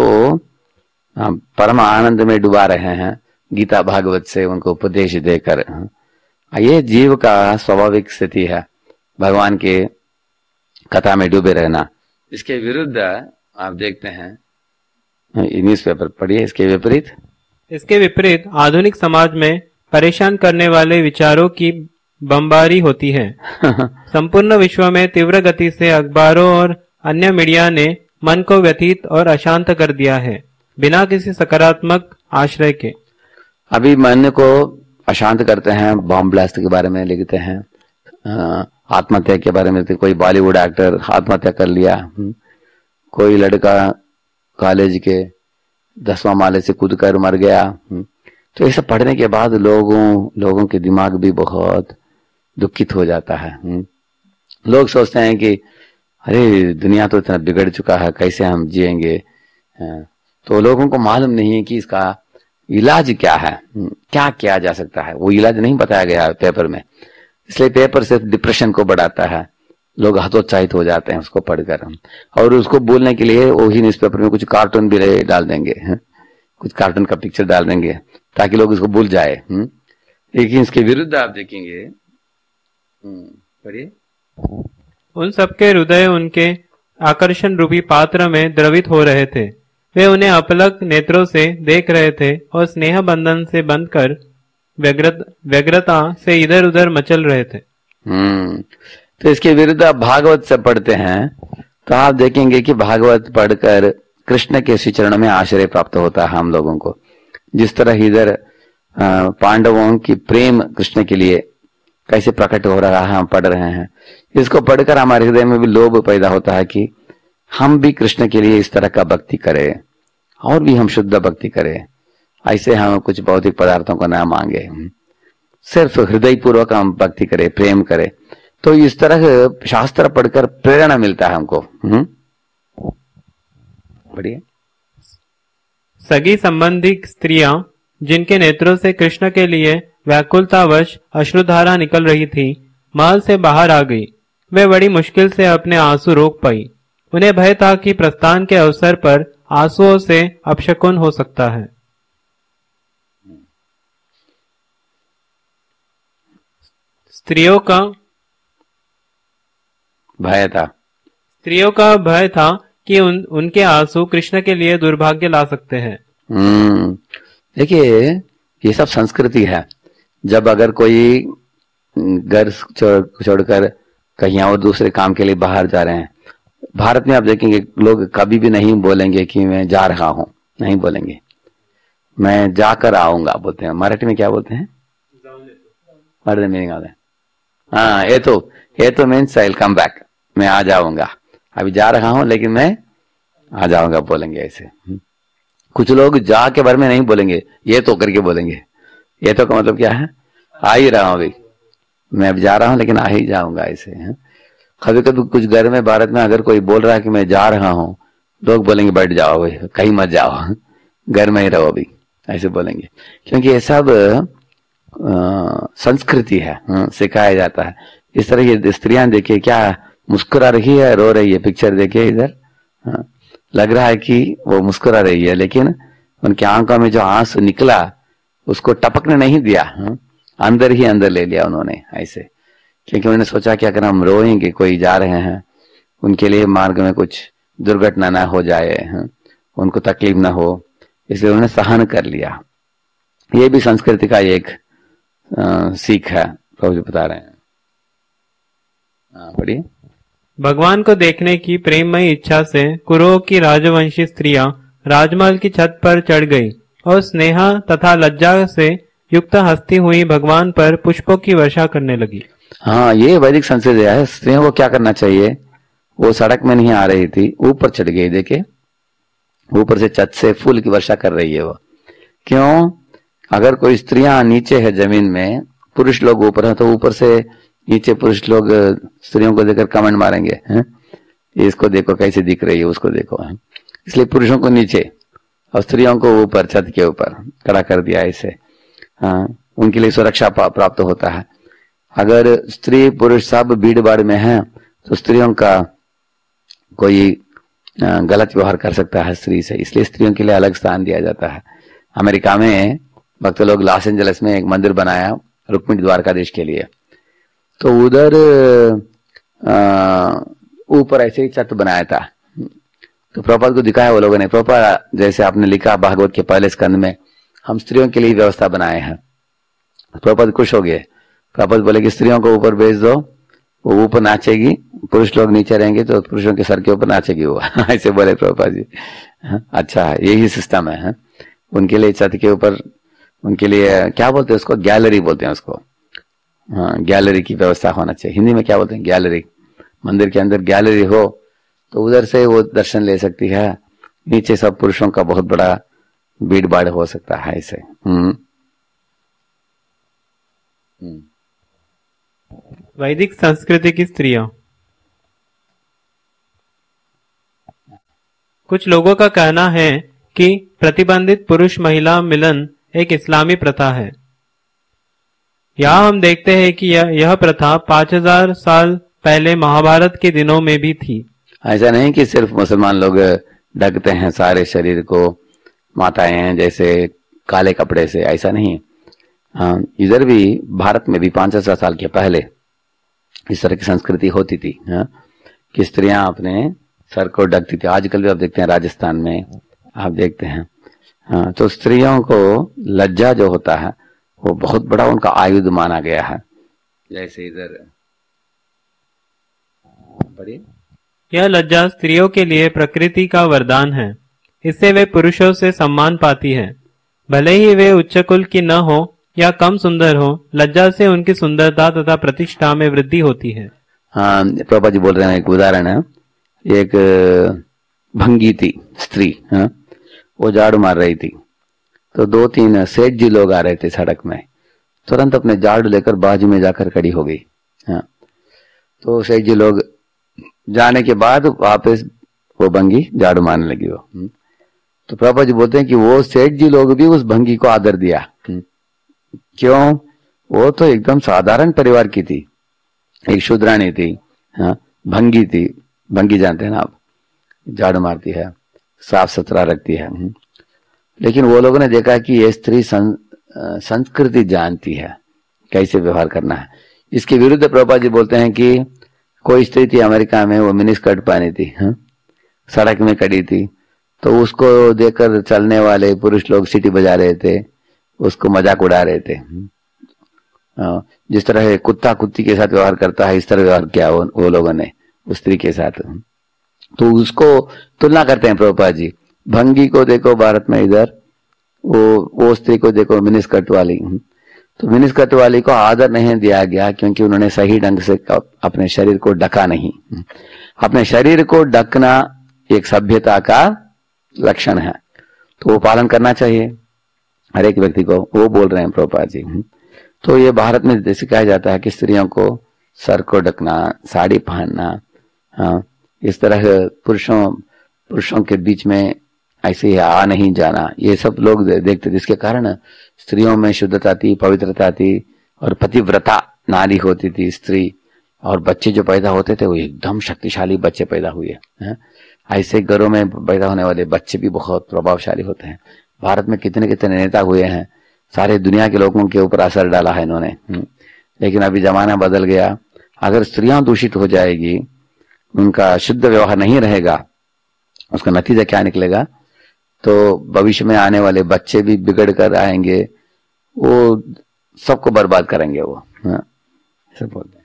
[SPEAKER 1] परम आनंद में डुबा रहे हैं, गीता भागवत से उनको उपदेश देकर। ये जीव का स्वाभाविक स्थिति है, भगवान के कथा में डूबे रहना। इसके विरुद्ध आप देखते हैं, न्यूज़पेपर पढ़िए, इसके विपरीत
[SPEAKER 2] आधुनिक समाज में परेशान करने वाले विचारों की बमबारी होती है। संपूर्ण विश्व में तीव्र गति से अखबारों और अन्य मीडिया ने मन को व्यथित और अशांत कर दिया है, बिना किसी सकारात्मक आश्रय के।
[SPEAKER 1] अभी मन को अशांत करते हैं, बॉम्ब ब्लास्ट के बारे में लिखते हैं, आत्महत्या के बारे में, कोई बॉलीवुड एक्टर आत्महत्या कर लिया, कोई लड़का कॉलेज के 10वां माले से कूदकर मर गया। तो ये सब पढ़ने के बाद लोगों के दिमाग भी बहुत दुखित हो जाता है। लोग सोचते हैं कि अरे दुनिया तो इतना बिगड़ चुका है, कैसे हम जिएंगे। तो लोगों को मालूम नहीं है कि इसका इलाज क्या है, क्या किया जा सकता है। वो इलाज नहीं बताया गया है पेपर में, इसलिए पेपर सिर्फ डिप्रेशन को बढ़ाता है। लोग हतोत्साहित हो जाते हैं उसको पढ़कर, और उसको बोलने के लिए वही न्यूज़पेपर में कुछ कार्टून भी डाल देंगे, कुछ कार्टून का पिक्चर डाल देंगे ताकि लोग इसको भूल जाए। लेकिन इसके विरुद्ध आप देखेंगे, पढ़िए,
[SPEAKER 2] उन सबके हृदय उनके आकर्षण रूपी पात्र में द्रवित हो रहे थे। वे उन्हें अपलक नेत्रों से देख रहे थे और स्नेह बंधन से बंधकर व्यग्रता से इधर उधर मचल रहे थे।
[SPEAKER 1] तो इसके विरुद्ध आप भागवत से पढ़ते हैं तो आप देखेंगे कि भागवत पढ़कर कृष्ण के श्री चरणों में आश्रय प्राप्त होता है हम लोगों को। जिस तरह इधर पांडवों की प्रेम कृष्ण के लिए कैसे प्रकट हो रहा है, हम पढ़ रहे हैं। इसको पढ़कर हमारे हृदय में भी लोभ पैदा होता है कि हम भी कृष्ण के लिए इस तरह का भक्ति करें और भी हम शुद्ध भक्ति करें। ऐसे हम कुछ भौतिक पदार्थों को ना मांगे, सिर्फ हृदय पूर्वक हम भक्ति करें, प्रेम करें। तो इस तरह शास्त्र पढ़कर प्रेरणा मिलता है हमको। बढ़िया।
[SPEAKER 2] सगी संबंधी स्त्रियां जिनके नेत्रों से कृष्ण के लिए व्याकुलतावश अश्रुधारा निकल रही थी, महल से बाहर आ गई। वे बड़ी मुश्किल से अपने आंसू रोक पाई। उन्हें भय था कि प्रस्थान के अवसर पर आंसुओं से अपशकुन हो सकता है। स्त्रियों का भय था कि उनके आंसू कृष्ण के लिए दुर्भाग्य ला सकते हैं।
[SPEAKER 1] देखिए, ये सब संस्कृति है। जब अगर कोई घर छोड़कर कहीं और दूसरे काम के लिए बाहर जा रहे हैं, भारत में आप देखेंगे लोग कभी भी नहीं बोलेंगे कि मैं जा रहा हूं, नहीं बोलेंगे, मैं जाकर आऊंगा बोलते हैं। मराठी में क्या बोलते हैं? मराठी मीनिंग आता है, हाँ, ये तो means I will come back, मैं आ जाऊंगा। अभी जा रहा हूं लेकिन मैं आ जाऊंगा बोलेंगे ऐसे। कुछ लोग जा के बारे में नहीं बोलेंगे, ये तो करके बोलेंगे। ये तो का मतलब क्या है? आ ही रहा हूं, अभी मैं अब जा रहा हूं लेकिन आ ही जाऊंगा ऐसे। कभी कभी कुछ घर में भारत में अगर कोई बोल रहा है कि मैं जा रहा हूं, लोग बोलेंगे बैठ जाओ भाई, कहीं मत जाओ, घर में ही रहो अभी, ऐसे बोलेंगे। क्योंकि ये सब संस्कृति है, सिखाया जाता है। इस तरह की स्त्रियां देखिए क्या मुस्कुरा रही है, रो रही है। पिक्चर देखिए इधर, लग रहा है कि वो मुस्कुरा रही है, लेकिन उनकी आंखों में जो आंसू निकला उसको टपकने नहीं दिया, अंदर ही अंदर ले लिया उन्होंने ऐसे। क्योंकि उन्होंने सोचा कि अगर हम रोएंगे, कोई जा रहे हैं, उनके लिए मार्ग में कुछ दुर्घटना ना हो जाए, उनको तकलीफ ना हो, इसलिए उन्होंने सहन कर लिया। ये भी संस्कृति का एक सीख है, प्रभु बता रहे हैं। बढ़िए।
[SPEAKER 2] भगवान को देखने की प्रेममयी इच्छा से कुरुओं की राजवंशी स्त्रियां राजमहल की छत पर चढ़ गई और स्नेह तथा लज्जा से युक्त हंसती हुई भगवान पर पुष्पों की वर्षा करने लगी।
[SPEAKER 1] हाँ, ये वैदिक संस्कृति है। स्त्रियों को क्या करना चाहिए? वो सड़क में नहीं आ रही थी, ऊपर चढ़ गई। देखे, ऊपर से छत से फूल की वर्षा कर रही है वो। क्यों? अगर कोई स्त्रियां नीचे है जमीन में, पुरुष लोग ऊपर है, तो ऊपर से नीचे पुरुष लोग स्त्रियों को देखकर कमेंट मारेंगे, हैं? इसको देखो कैसे दिख रही है, उसको देखो, है? इसलिए पुरुषों को नीचे और स्त्रियों को ऊपर, छत के ऊपर खड़ा कर दिया इसे। हाँ, उनके लिए सुरक्षा प्राप्त होता है। अगर स्त्री पुरुष सब भीड़ भाड़ में है तो स्त्रियों का कोई गलत व्यवहार कर सकता है स्त्री से, इसलिए स्त्रियों के लिए अलग स्थान दिया जाता है। अमेरिका में भक्त लोग लॉस एंजलिस में एक मंदिर बनाया रुक्मिणी द्वारकाधीश के लिए, तो उधर ऊपर ऐसे ही छत बनाया था। तो प्रभुपाद को दिखाया वो लोगों ने, प्रभुपाद जैसे आपने लिखा भागवत के पहले स्कंद में हम स्त्रियों के लिए व्यवस्था बनाए हैं। प्रभुपाद खुश हो गए। प्रभुपाद बोले कि स्त्रियों को ऊपर भेज दो, वो ऊपर नाचेगी, पुरुष लोग नीचे रहेंगे तो पुरुषों के सर के ऊपर नाचेगी वो। ऐसे बोले प्रभुपाद जी। अच्छा है, यही सिस्टम है। उनके लिए छत के ऊपर, उनके लिए क्या बोलते हैं उसको, गैलरी बोलते हैं उसको। हाँ, गैलरी की व्यवस्था होना चाहिए। हिंदी में क्या बोलते हैं, गैलरी। मंदिर के अंदर गैलरी हो तो उधर से वो दर्शन ले सकती है, नीचे सब पुरुषों का बहुत बड़ा भीड़ भाड़ हो सकता है ऐसे।
[SPEAKER 2] वैदिक संस्कृति की स्त्रियां। कुछ लोगों का कहना है कि प्रतिबंधित पुरुष महिला मिलन एक इस्लामी प्रथा है। यहाँ हम देखते हैं कि यह प्रथा 5000 साल पहले महाभारत के दिनों में भी थी।
[SPEAKER 1] ऐसा नहीं कि सिर्फ मुसलमान लोग ढकते हैं सारे शरीर को, माताएं हैं जैसे काले कपड़े से, ऐसा नहीं। इधर भी भारत में भी 500 साल के पहले इस तरह की संस्कृति होती थी। कि स्त्रियां अपने सर को ढकती थी। आजकल भी आप देखते हैं राजस्थान में आप देखते हैं। तो स्त्रियों को लज्जा जो होता है वो बहुत बड़ा उनका आयुध माना गया है। जैसे इधर पढ़िए,
[SPEAKER 2] यह लज्जा स्त्रियों के लिए प्रकृति का वरदान है। इससे वे पुरुषों से सम्मान पाती है, भले ही वे उच्च कुल की न हो या कम सुंदर हो। लज्जा से उनकी सुंदरता तथा प्रतिष्ठा में वृद्धि होती है।
[SPEAKER 1] हाँ, प्रभा जी बोल रहे हैं, एक उदाहरण है। एक भंगी थी स्त्री, वो झाड़ू मार रही थी, तो 2-3 सेठ जी लोग आ रहे थे सड़क में, तुरंत अपने झाड़ू लेकर बाजू में जाकर खड़ी हो गई। तो सेठ जी लोग जाने के बाद वापस वो भंगी झाड़ू मारने लगी वो। तो प्रभा जी बोलते हैं कि वो सेठ जी लोग भी उस भंगी को आदर दिया। क्यों? वो तो एकदम साधारण परिवार की थी, एक शूद्राणी थी, भंगी थी। भंगी जानते हैं ना आप, झाड़ू मारती है, साफ सुथरा रखती है। लेकिन वो लोगों ने देखा कि ये स्त्री संस्कृति जानती है, कैसे व्यवहार करना है। इसके विरुद्ध प्रभुपाद जी बोलते हैं कि कोई स्त्री थी अमेरिका में, वो मिनी स्कर्ट पहनी थी, सड़क में खड़ी थी, तो उसको देखकर चलने वाले पुरुष लोग सीटी बजा रहे थे, उसको मजाक उड़ा रहे थे। जिस तरह कुत्ता कुत्ती के साथ व्यवहार करता है, इस तरह व्यवहार किया वो लोगों ने उस स्त्री के साथ। तो उसको तुलना करते हैं प्रभुपाद जी। भंगी को देखो भारत में इधर, वो स्त्री को देखो मिनी स्कर्ट वाली। तो मिनी स्कर्ट वाली को आदर नहीं दिया गया क्योंकि उन्होंने सही ढंग से अपने शरीर को ढका नहीं। अपने शरीर को ढकना एक सभ्यता का लक्षण है, तो वो पालन करना चाहिए हर एक व्यक्ति को, वो बोल रहे हैं प्रभुपाद जी। तो ये भारत में जैसे कहा जाता है कि स्त्रियों को सर को ढकना, साड़ी पहनना, इस तरह पुरुषों के बीच में ऐसे ही आ नहीं जाना, ये सब लोग देखते थे। इसके कारण स्त्रियों में शुद्धता थी, पवित्रता थी और पतिव्रता नारी होती थी स्त्री। और बच्चे जो पैदा होते थे वो एकदम शक्तिशाली बच्चे पैदा हुए। ऐसे घरों में पैदा होने वाले बच्चे भी बहुत प्रभावशाली होते हैं। भारत में कितने कितने नेता हुए हैं, सारे दुनिया के लोगों के ऊपर असर डाला है इन्होंने। लेकिन अभी जमाना बदल गया। अगर स्त्रियां दूषित हो जाएगी, उनका शुद्ध व्यवहार नहीं रहेगा, उसका नतीजा क्या निकलेगा? तो भविष्य में आने वाले बच्चे भी बिगड़ कर आएंगे, वो सबको बर्बाद करेंगे वो। सब बोलते हैं।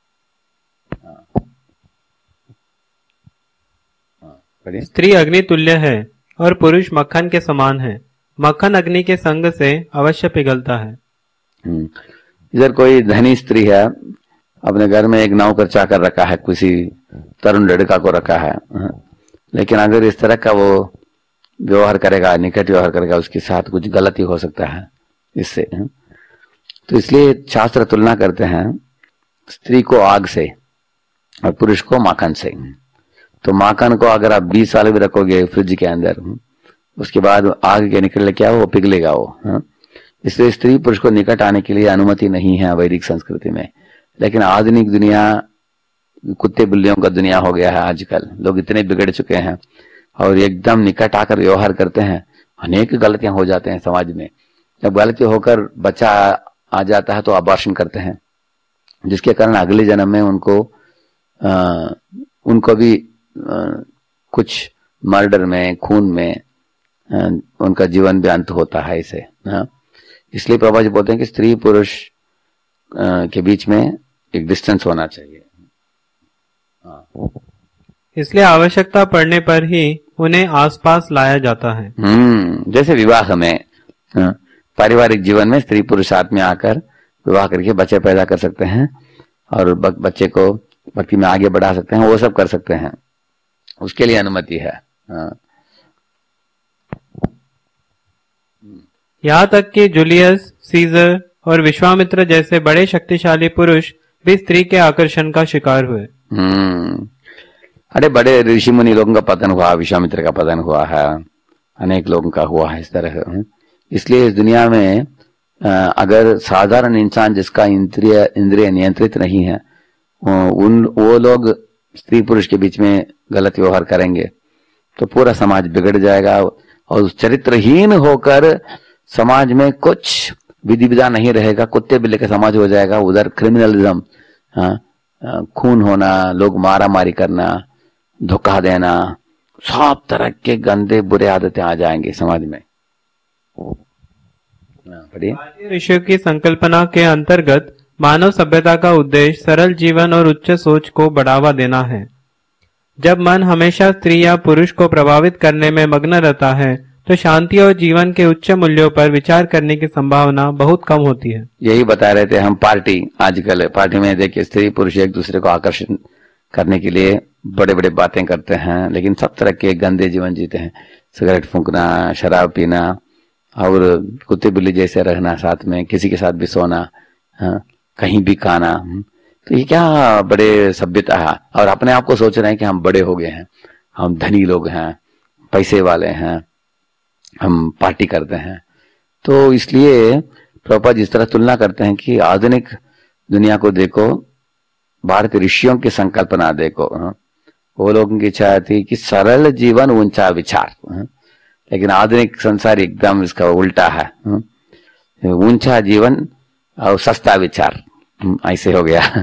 [SPEAKER 2] स्त्री अग्नि तुल्य है और पुरुष मक्खन के समान है। मक्खन अग्नि के संग से अवश्य पिघलता है।
[SPEAKER 1] इधर कोई धनी स्त्री है, अपने घर में एक नौकर चाकर रखा है, किसी तरुण लड़का को रखा है, लेकिन अगर इस तरह का वो व्यवहार करेगा, निकट व्यवहार करेगा, उसके साथ कुछ गलती हो सकता है इससे। तो इसलिए शास्त्र तुलना करते हैं स्त्री को आग से और पुरुष को माखन से। तो माखन को अगर आप 20 साल भी रखोगे फ्रिज के अंदर, उसके बाद आग के निकल क्या वो पिघलेगा वो। इसलिए स्त्री पुरुष को निकट आने के लिए अनुमति नहीं है वैदिक संस्कृति में। लेकिन आधुनिक दुनिया कुत्ते बिल्लियों का दुनिया हो गया है। आजकल लोग इतने बिगड़ चुके हैं और एकदम निकट आकर व्यवहार करते हैं, अनेक गलतियां हो जाते हैं समाज में। जब गलती होकर बच्चा आ जाता है तो अबॉर्शन करते हैं, जिसके कारण अगले जन्म में उनको भी कुछ मर्डर में, खून में उनका जीवन भी अंत होता है इसे। इसलिए प्रभा जी बोलते हैं कि स्त्री पुरुष के बीच में एक डिस्टेंस होना चाहिए।
[SPEAKER 2] इसलिए आवश्यकता पड़ने पर ही उन्हें आसपास लाया जाता है।
[SPEAKER 1] जैसे विवाह में, पारिवारिक जीवन में स्त्री पुरुष साथ में आकर विवाह करके बच्चे पैदा कर सकते हैं और बच्चे को भक्ति में आगे बढ़ा सकते हैं, वो सब कर सकते हैं, उसके लिए अनुमति है।
[SPEAKER 2] यहाँ तक कि जूलियस सीजर और विश्वामित्र जैसे बड़े शक्तिशाली पुरुष भी स्त्री के आकर्षण का शिकार हुए।
[SPEAKER 1] अरे बड़े ऋषि मुनि लोगों का पतन हुआ, विश्वामित्र का पतन हुआ है, अनेक लोगों का हुआ है इस तरह। इसलिए इस दुनिया में अगर साधारण इंसान जिसका इंद्रिय नियंत्रित नहीं है, वो लोग स्त्री पुरुष के बीच में गलत व्यवहार करेंगे तो पूरा समाज बिगड़ जाएगा और चरित्रहीन होकर समाज में कुछ विधि विधान नहीं रहेगा, कुत्ते बिल्ली का समाज हो जाएगा। उधर क्रिमिनलिज्म, खून होना, लोग मारा मारी करना, धोखा देना, सब तरह के गंदे बुरे आदतें आ जाएंगे समाज में।
[SPEAKER 2] ऋषियों की संकल्पना के अंतर्गत मानव सभ्यता का उद्देश्य सरल जीवन और उच्च सोच को बढ़ावा देना है। जब मन हमेशा स्त्री या पुरुष को प्रभावित करने में मग्न रहता है तो शांति और जीवन के उच्च मूल्यों पर विचार करने की संभावना बहुत कम होती है।
[SPEAKER 1] यही बता रहे थे हम। आजकल पार्टी में देखिए स्त्री पुरुष एक दूसरे को आकर्षण करने के लिए बड़े बड़े बातें करते हैं, लेकिन सब तरह के गंदे जीवन जीते हैं। सिगरेट फूंकना, शराब पीना और कुत्ते बिल्ली जैसे रहना, साथ में किसी के साथ भी सोना, कहीं भी खाना। तो ये क्या बड़े सभ्यता है, और अपने आप को सोच रहे हैं कि हम बड़े हो गए हैं, हम धनी लोग हैं, पैसे वाले हैं, हम पार्टी करते हैं। तो इसलिए प्रभुपाद जिस तरह तुलना करते हैं कि आधुनिक दुनिया को देखो, भारतीय ऋषियों की संकल्पना देखो। वो लोगों की इच्छा थी कि सरल जीवन ऊंचा विचार, लेकिन आधुनिक संसार एकदम इसका उल्टा है। ऊंचा जीवन और सस्ता विचार, ऐसे हो गया।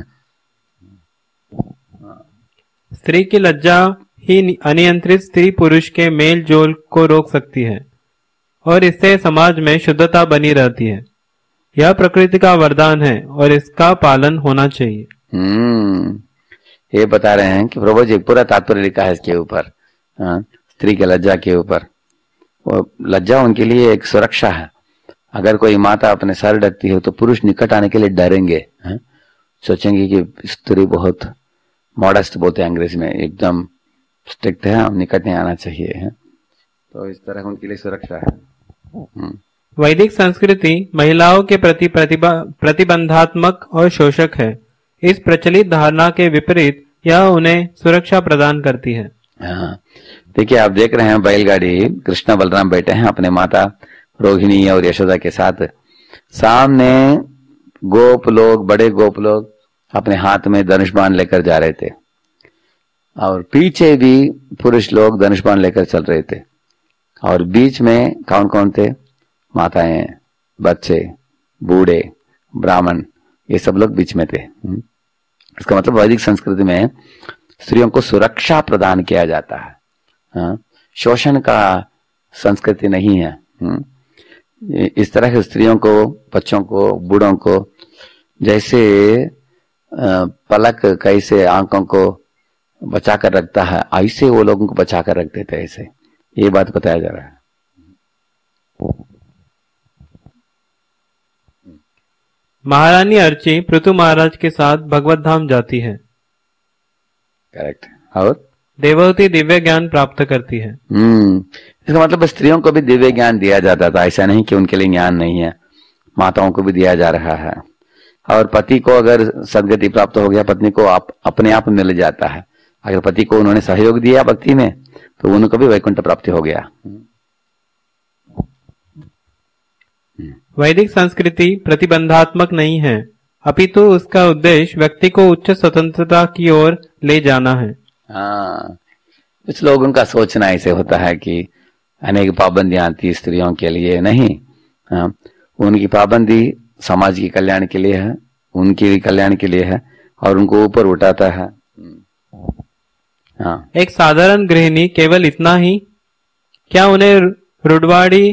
[SPEAKER 2] स्त्री की लज्जा ही अनियंत्रित स्त्री पुरुष के मेल जोल को रोक सकती है और इससे समाज में शुद्धता बनी रहती है। यह प्रकृति का वरदान है और इसका पालन होना चाहिए।
[SPEAKER 1] ये बता रहे हैं कि प्रभु जी पूरा तात्पर्य लिखा है इसके ऊपर, स्त्री के लज्जा के ऊपर। लज्जा उनके लिए एक सुरक्षा है। अगर कोई माता अपने सर ढकती है तो पुरुष निकट आने के लिए डरेंगे, सोचेंगे कि स्त्री बहुत मॉडेस्ट बोलते हैं अंग्रेजी में, एकदम स्ट्रिक्ट है, हम निकट नहीं आना चाहिए। तो इस तरह उनके लिए सुरक्षा है।
[SPEAKER 2] वैदिक संस्कृति महिलाओं के प्रति प्रतिबंधात्मक और शोषक है। इस प्रचलित धारणा के विपरीत यह उन्हें सुरक्षा प्रदान करती है।
[SPEAKER 1] देखिए आप देख रहे हैं बैलगाड़ी, कृष्ण बलराम बैठे हैं अपने माता रोहिणी और यशोदा के साथ। सामने गोप लोग, बड़े गोप लोग अपने हाथ में धनुष बाण लेकर जा रहे थे और पीछे भी पुरुष लोग धनुष बाण लेकर चल रहे थे और बीच में कौन कौन थे? माताएं, बच्चे, बूढ़े, ब्राह्मण, ये सब लोग बीच में थे। इसका मतलब वैदिक संस्कृति में स्त्रियों को सुरक्षा प्रदान किया जाता है, शोषण का संस्कृति नहीं है। इस तरह के स्त्रियों को, बच्चों को, बूढ़ों को जैसे पलक कैसे आंखों को बचा कर रखता है, ऐसे वो लोगों को बचा कर रखते थे। ऐसे ये बात बताया जा रहा है।
[SPEAKER 2] महारानी अर्ची पृथु महाराज के साथ भगवत धाम जाती है।
[SPEAKER 1] करेक्ट। और
[SPEAKER 2] देवहूति दिव्य ज्ञान प्राप्त करती है।
[SPEAKER 1] इसका मतलब स्त्रियों को भी दिव्य ज्ञान दिया जाता था, ऐसा नहीं कि उनके लिए ज्ञान नहीं है, माताओं को भी दिया जा रहा है। और पति को अगर सदगति प्राप्त हो गया, पत्नी को अपने आप मिल जाता है। अगर पति को उन्होंने सहयोग दिया भक्ति में तो उनको भी वैकुंठ प्राप्ति हो गया।
[SPEAKER 2] वैदिक संस्कृति प्रतिबंधात्मक नहीं है, अपितु उसका उद्देश्य व्यक्ति को उच्च स्वतंत्रता की ओर ले जाना है।
[SPEAKER 1] हाँ, कुछ लोगों का सोचना ऐसे होता है कि अनेक पाबंदियां आती स्त्रियों के लिए, नहीं। हाँ, उनकी पाबंदी समाज के कल्याण के लिए है, उनके कल्याण के लिए है और उनको ऊपर उठाता है। हाँ,
[SPEAKER 2] एक साधारण गृहिणी केवल इतना ही, क्या उन्हें रूढ़वादी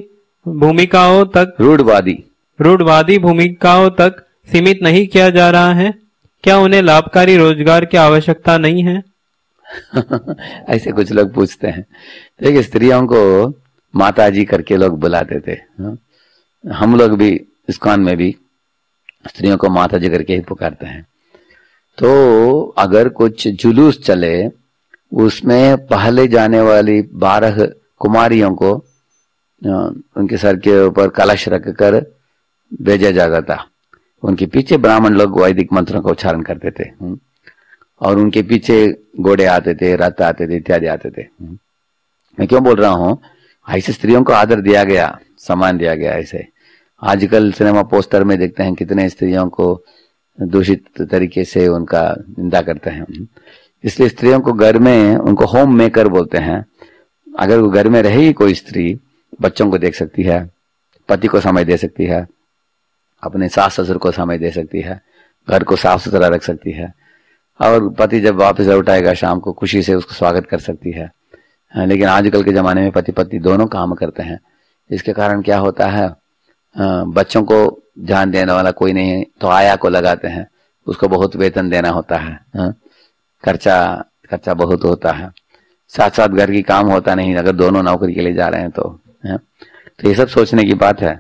[SPEAKER 2] भूमिकाओं तक सीमित नहीं किया जा रहा है? क्या उन्हें लाभकारी रोजगार की आवश्यकता नहीं है?
[SPEAKER 1] ऐसे कुछ लोग पूछते हैं। देखिए, स्त्रियों को माता जी करके लोग बुलाते थे। हम लोग भी इस्कॉन में भी स्त्रियों को माता जी करके ही पुकारते हैं। तो अगर कुछ जुलूस चले, उसमें पहले जाने वाली 12 कुमारियों को उनके सर के ऊपर कलश रखकर भेजा जाता था। उनके पीछे ब्राह्मण लोग वैदिक मंत्रों का उच्चारण करते थे और उनके पीछे घोड़े आते थे, रथ आते थे, इत्यादि आते थे। मैं क्यों बोल रहा हूँ, ऐसे स्त्रियों को आदर दिया गया, सम्मान दिया गया। ऐसे आजकल सिनेमा पोस्टर में देखते हैं कितने स्त्रियों को दूषित तरीके से उनका निंदा करते हैं। इसलिए स्त्रियों को घर में, उनको होम मेकर बोलते हैं। अगर वो घर में रहे कोई स्त्री, बच्चों को देख सकती है, पति को समय दे सकती है, अपने सास ससुर को समय दे सकती है, घर को साफ सुथरा रख सकती है और पति जब वापस लौट आएगा शाम को खुशी से उसको स्वागत कर सकती है। लेकिन आजकल के जमाने में पति पत्नी दोनों काम करते हैं। इसके कारण क्या होता है, बच्चों को ध्यान देने वाला कोई नहीं है तो आया को लगाते हैं, उसको बहुत वेतन देना होता है, खर्चा बहुत होता है, साथ साथ घर की काम होता नहीं अगर दोनों नौकरी के लिए जा रहे हैं तो ये सब सोचने की बात है।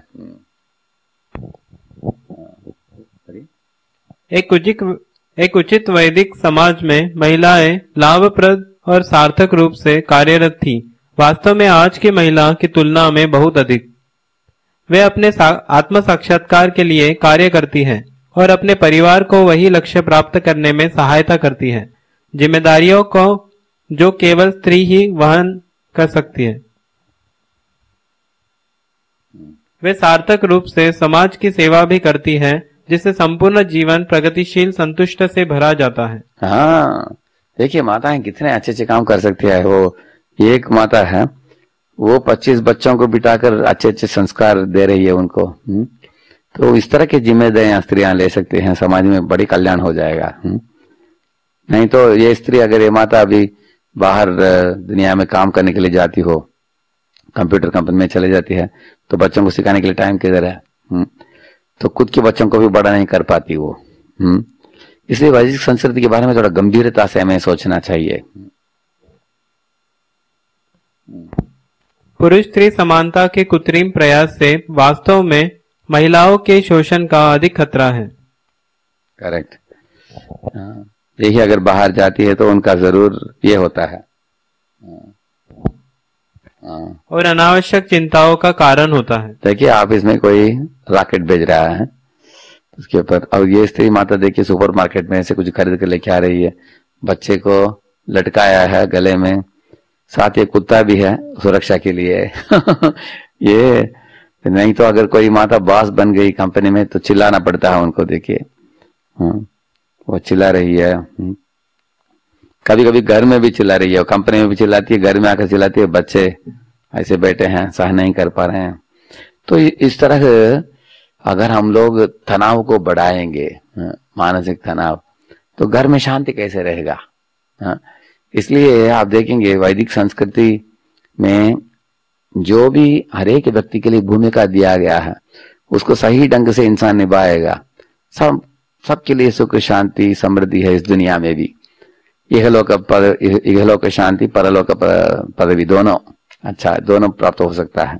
[SPEAKER 2] एक उचित वैदिक समाज में महिलाएं लाभप्रद और सार्थक रूप से कार्यरत थी, वास्तव में आज की महिला की तुलना में बहुत अधिक। वे अपने आत्म साक्षात्कार के लिए कार्य करती हैं और अपने परिवार को वही लक्ष्य प्राप्त करने में सहायता करती है, जिम्मेदारियों को जो केवल स्त्री ही वहन कर सकती है। वे सार्थक रूप से समाज की सेवा भी करती है, जिससे संपूर्ण जीवन प्रगतिशील संतुष्ट से भरा जाता है।
[SPEAKER 1] हाँ, देखिए माताएं कितने अच्छे अच्छे काम कर सकती है। वो एक माता है, वो 25 बच्चों को बिठाकर अच्छे अच्छे संस्कार दे रही है उनको। तो इस तरह की जिम्मेदारियां स्त्रियां ले सकती हैं, समाज में बड़ी कल्याण हो जाएगा। नहीं तो ये स्त्री, अगर ये माता अभी बाहर दुनिया में काम करने के लिए जाती हो, कंप्यूटर कंपनी में चले जाती है, तो बच्चों को सिखाने के लिए टाइम किधर है? तो खुद के बच्चों को भी बड़ा नहीं कर पाती वो। इसलिए वैदिक संस्कृति के बारे में थोड़ा गंभीरता से हमें सोचना चाहिए।
[SPEAKER 2] पुरुष स्त्री समानता के कृत्रिम प्रयास से वास्तव में महिलाओं के शोषण का अधिक खतरा है।
[SPEAKER 1] करेक्ट। देखिए, अगर बाहर जाती है तो उनका जरूर ये होता है
[SPEAKER 2] और अनावश्यक चिंताओं का कारण होता है।
[SPEAKER 1] देखिए, आप इसमें कोई रॉकेट भेज रहा है उसके ऊपर, और ये स्त्री माता देखिए सुपर मार्केट में से कुछ खरीद कर लेके आ रही है, बच्चे को लटकाया है गले में, साथ ही कुत्ता भी है सुरक्षा के लिए। ये नहीं तो अगर कोई माता बॉस बन गई कंपनी में तो चिल्लाना पड़ता है उनको। देखिए वो चिल्ला रही है, कभी कभी घर में भी चिल्ला रही है, कंपनी में भी चिल्लाती है, घर में आकर चिल्लाती है, बच्चे ऐसे बैठे हैं सह नहीं कर पा रहे हैं। तो इस तरह अगर हम लोग तनाव को बढ़ाएंगे, मानसिक तनाव, तो घर में शांति कैसे रहेगा? इसलिए आप देखेंगे वैदिक संस्कृति में जो भी हर एक व्यक्ति के लिए भूमिका दिया गया है उसको सही ढंग से इंसान निभाएगा, सबके लिए सुख शांति समृद्धि है इस दुनिया में भी। इहलोक शांति, परलोक पदवी, दोनों दोनों प्राप्त हो सकता है।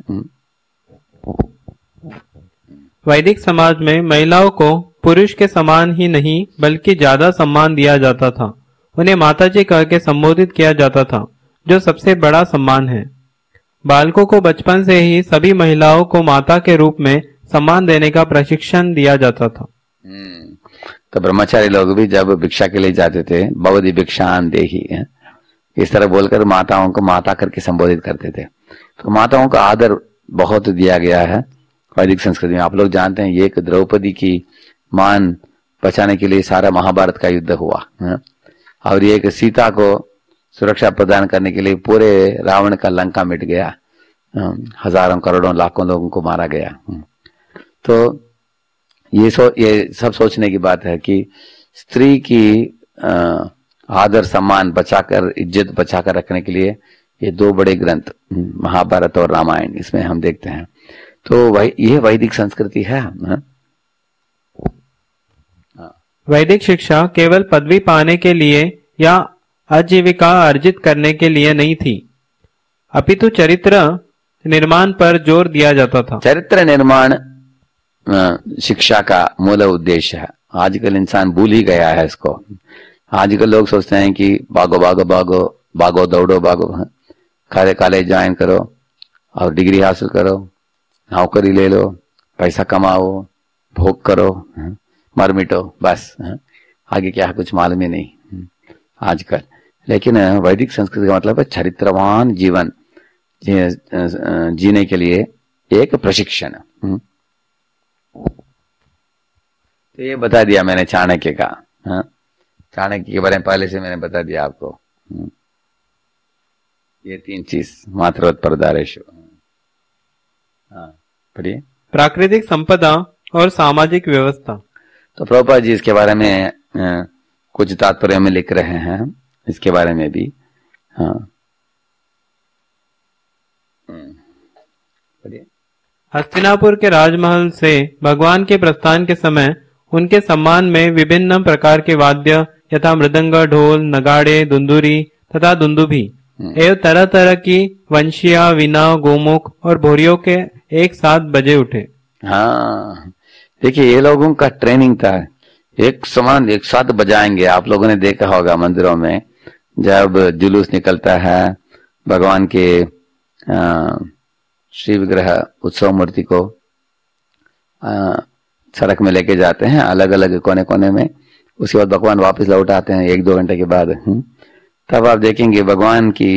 [SPEAKER 2] वैदिक समाज में महिलाओं को पुरुष के समान ही नहीं बल्कि ज्यादा सम्मान दिया जाता था। उन्हें माताजी कह के संबोधित किया जाता था, जो सबसे बड़ा सम्मान है। बालकों को बचपन से ही सभी महिलाओं को माता के रूप में सम्मान देने का प्रशिक्षण दिया जाता था।
[SPEAKER 1] तो ब्रह्मचारी लोग भी जब भिक्षा के लिए जाते थे, भवदी भिक्षान देहि, इस तरह बोलकर माताओं को माता करके संबोधित करते थे। तो माताओं का आदर बहुत दिया गया है वैदिक संस्कृति में। आप लोग जानते हैं ये एक द्रौपदी की मान बचाने के लिए सारा महाभारत का युद्ध हुआ है? और ये एक सीता को सुरक्षा प्रदान करने के लिए पूरे रावण का लंका मिट गया, हजारों करोड़ों लाखों लोगों को मारा गया। तो ये सब सोचने की बात है कि स्त्री की आदर सम्मान बचाकर, इज्जत बचाकर रखने के लिए ये दो बड़े ग्रंथ महाभारत और रामायण इसमें हम देखते हैं। तो ये वैदिक संस्कृति है।
[SPEAKER 2] वैदिक शिक्षा केवल पदवी पाने के लिए या आजीविका अर्जित करने के लिए नहीं थी, अपितु चरित्र निर्माण पर जोर दिया जाता था।
[SPEAKER 1] चरित्र निर्माण शिक्षा का मूल उद्देश्य है। आजकल इंसान भूल ही गया है इसको। आजकल लोग सोचते हैं कि भागो भागो भागो भागो दौड़ो भागो, कॉलेज ज्वाइन करो और डिग्री हासिल करो, नौकरी ले लो, पैसा कमाओ, भोग करो, मर मिटो, बस आगे क्या कुछ मालूम ही नहीं आजकल। लेकिन वैदिक संस्कृति का मतलब है चरित्रवान जीवन जीने के लिए एक प्रशिक्षण। तो ये बता दिया मैंने चाणक्य का। चाणक्य के बारे में पहले से मैंने बता दिया आपको। ये 3 चीज मात्रोत्परदारेषु। पढ़िए।
[SPEAKER 2] प्राकृतिक संपदा और सामाजिक व्यवस्था।
[SPEAKER 1] तो प्रभुपाद जी इसके बारे में कुछ तात्पर्य में लिख रहे हैं, इसके बारे में भी। पढ़िए।
[SPEAKER 2] हस्तिनापुर के राजमहल से भगवान के प्रस्थान के समय उनके सम्मान में विभिन्न प्रकार के वाद्य यथा मृदंग, ढोल, नगाड़े, दुंदुरी तथा दुंदुभी एवं तरह तरह की वंशिया, वीणा, गोमुख और भोरियों के एक साथ बजे उठे।
[SPEAKER 1] हाँ, देखिए ये लोगों का ट्रेनिंग था, एक समान एक साथ बजाएंगे। आप लोगों ने देखा होगा मंदिरों में जब जुलूस निकलता है, भगवान के श्री विग्रह उत्सव मूर्ति को सड़क में लेके जाते हैं अलग अलग कोने कोने में। उसके बाद भगवान वापस लौट आते हैं 1-2 घंटे के बाद। तब आप देखेंगे भगवान की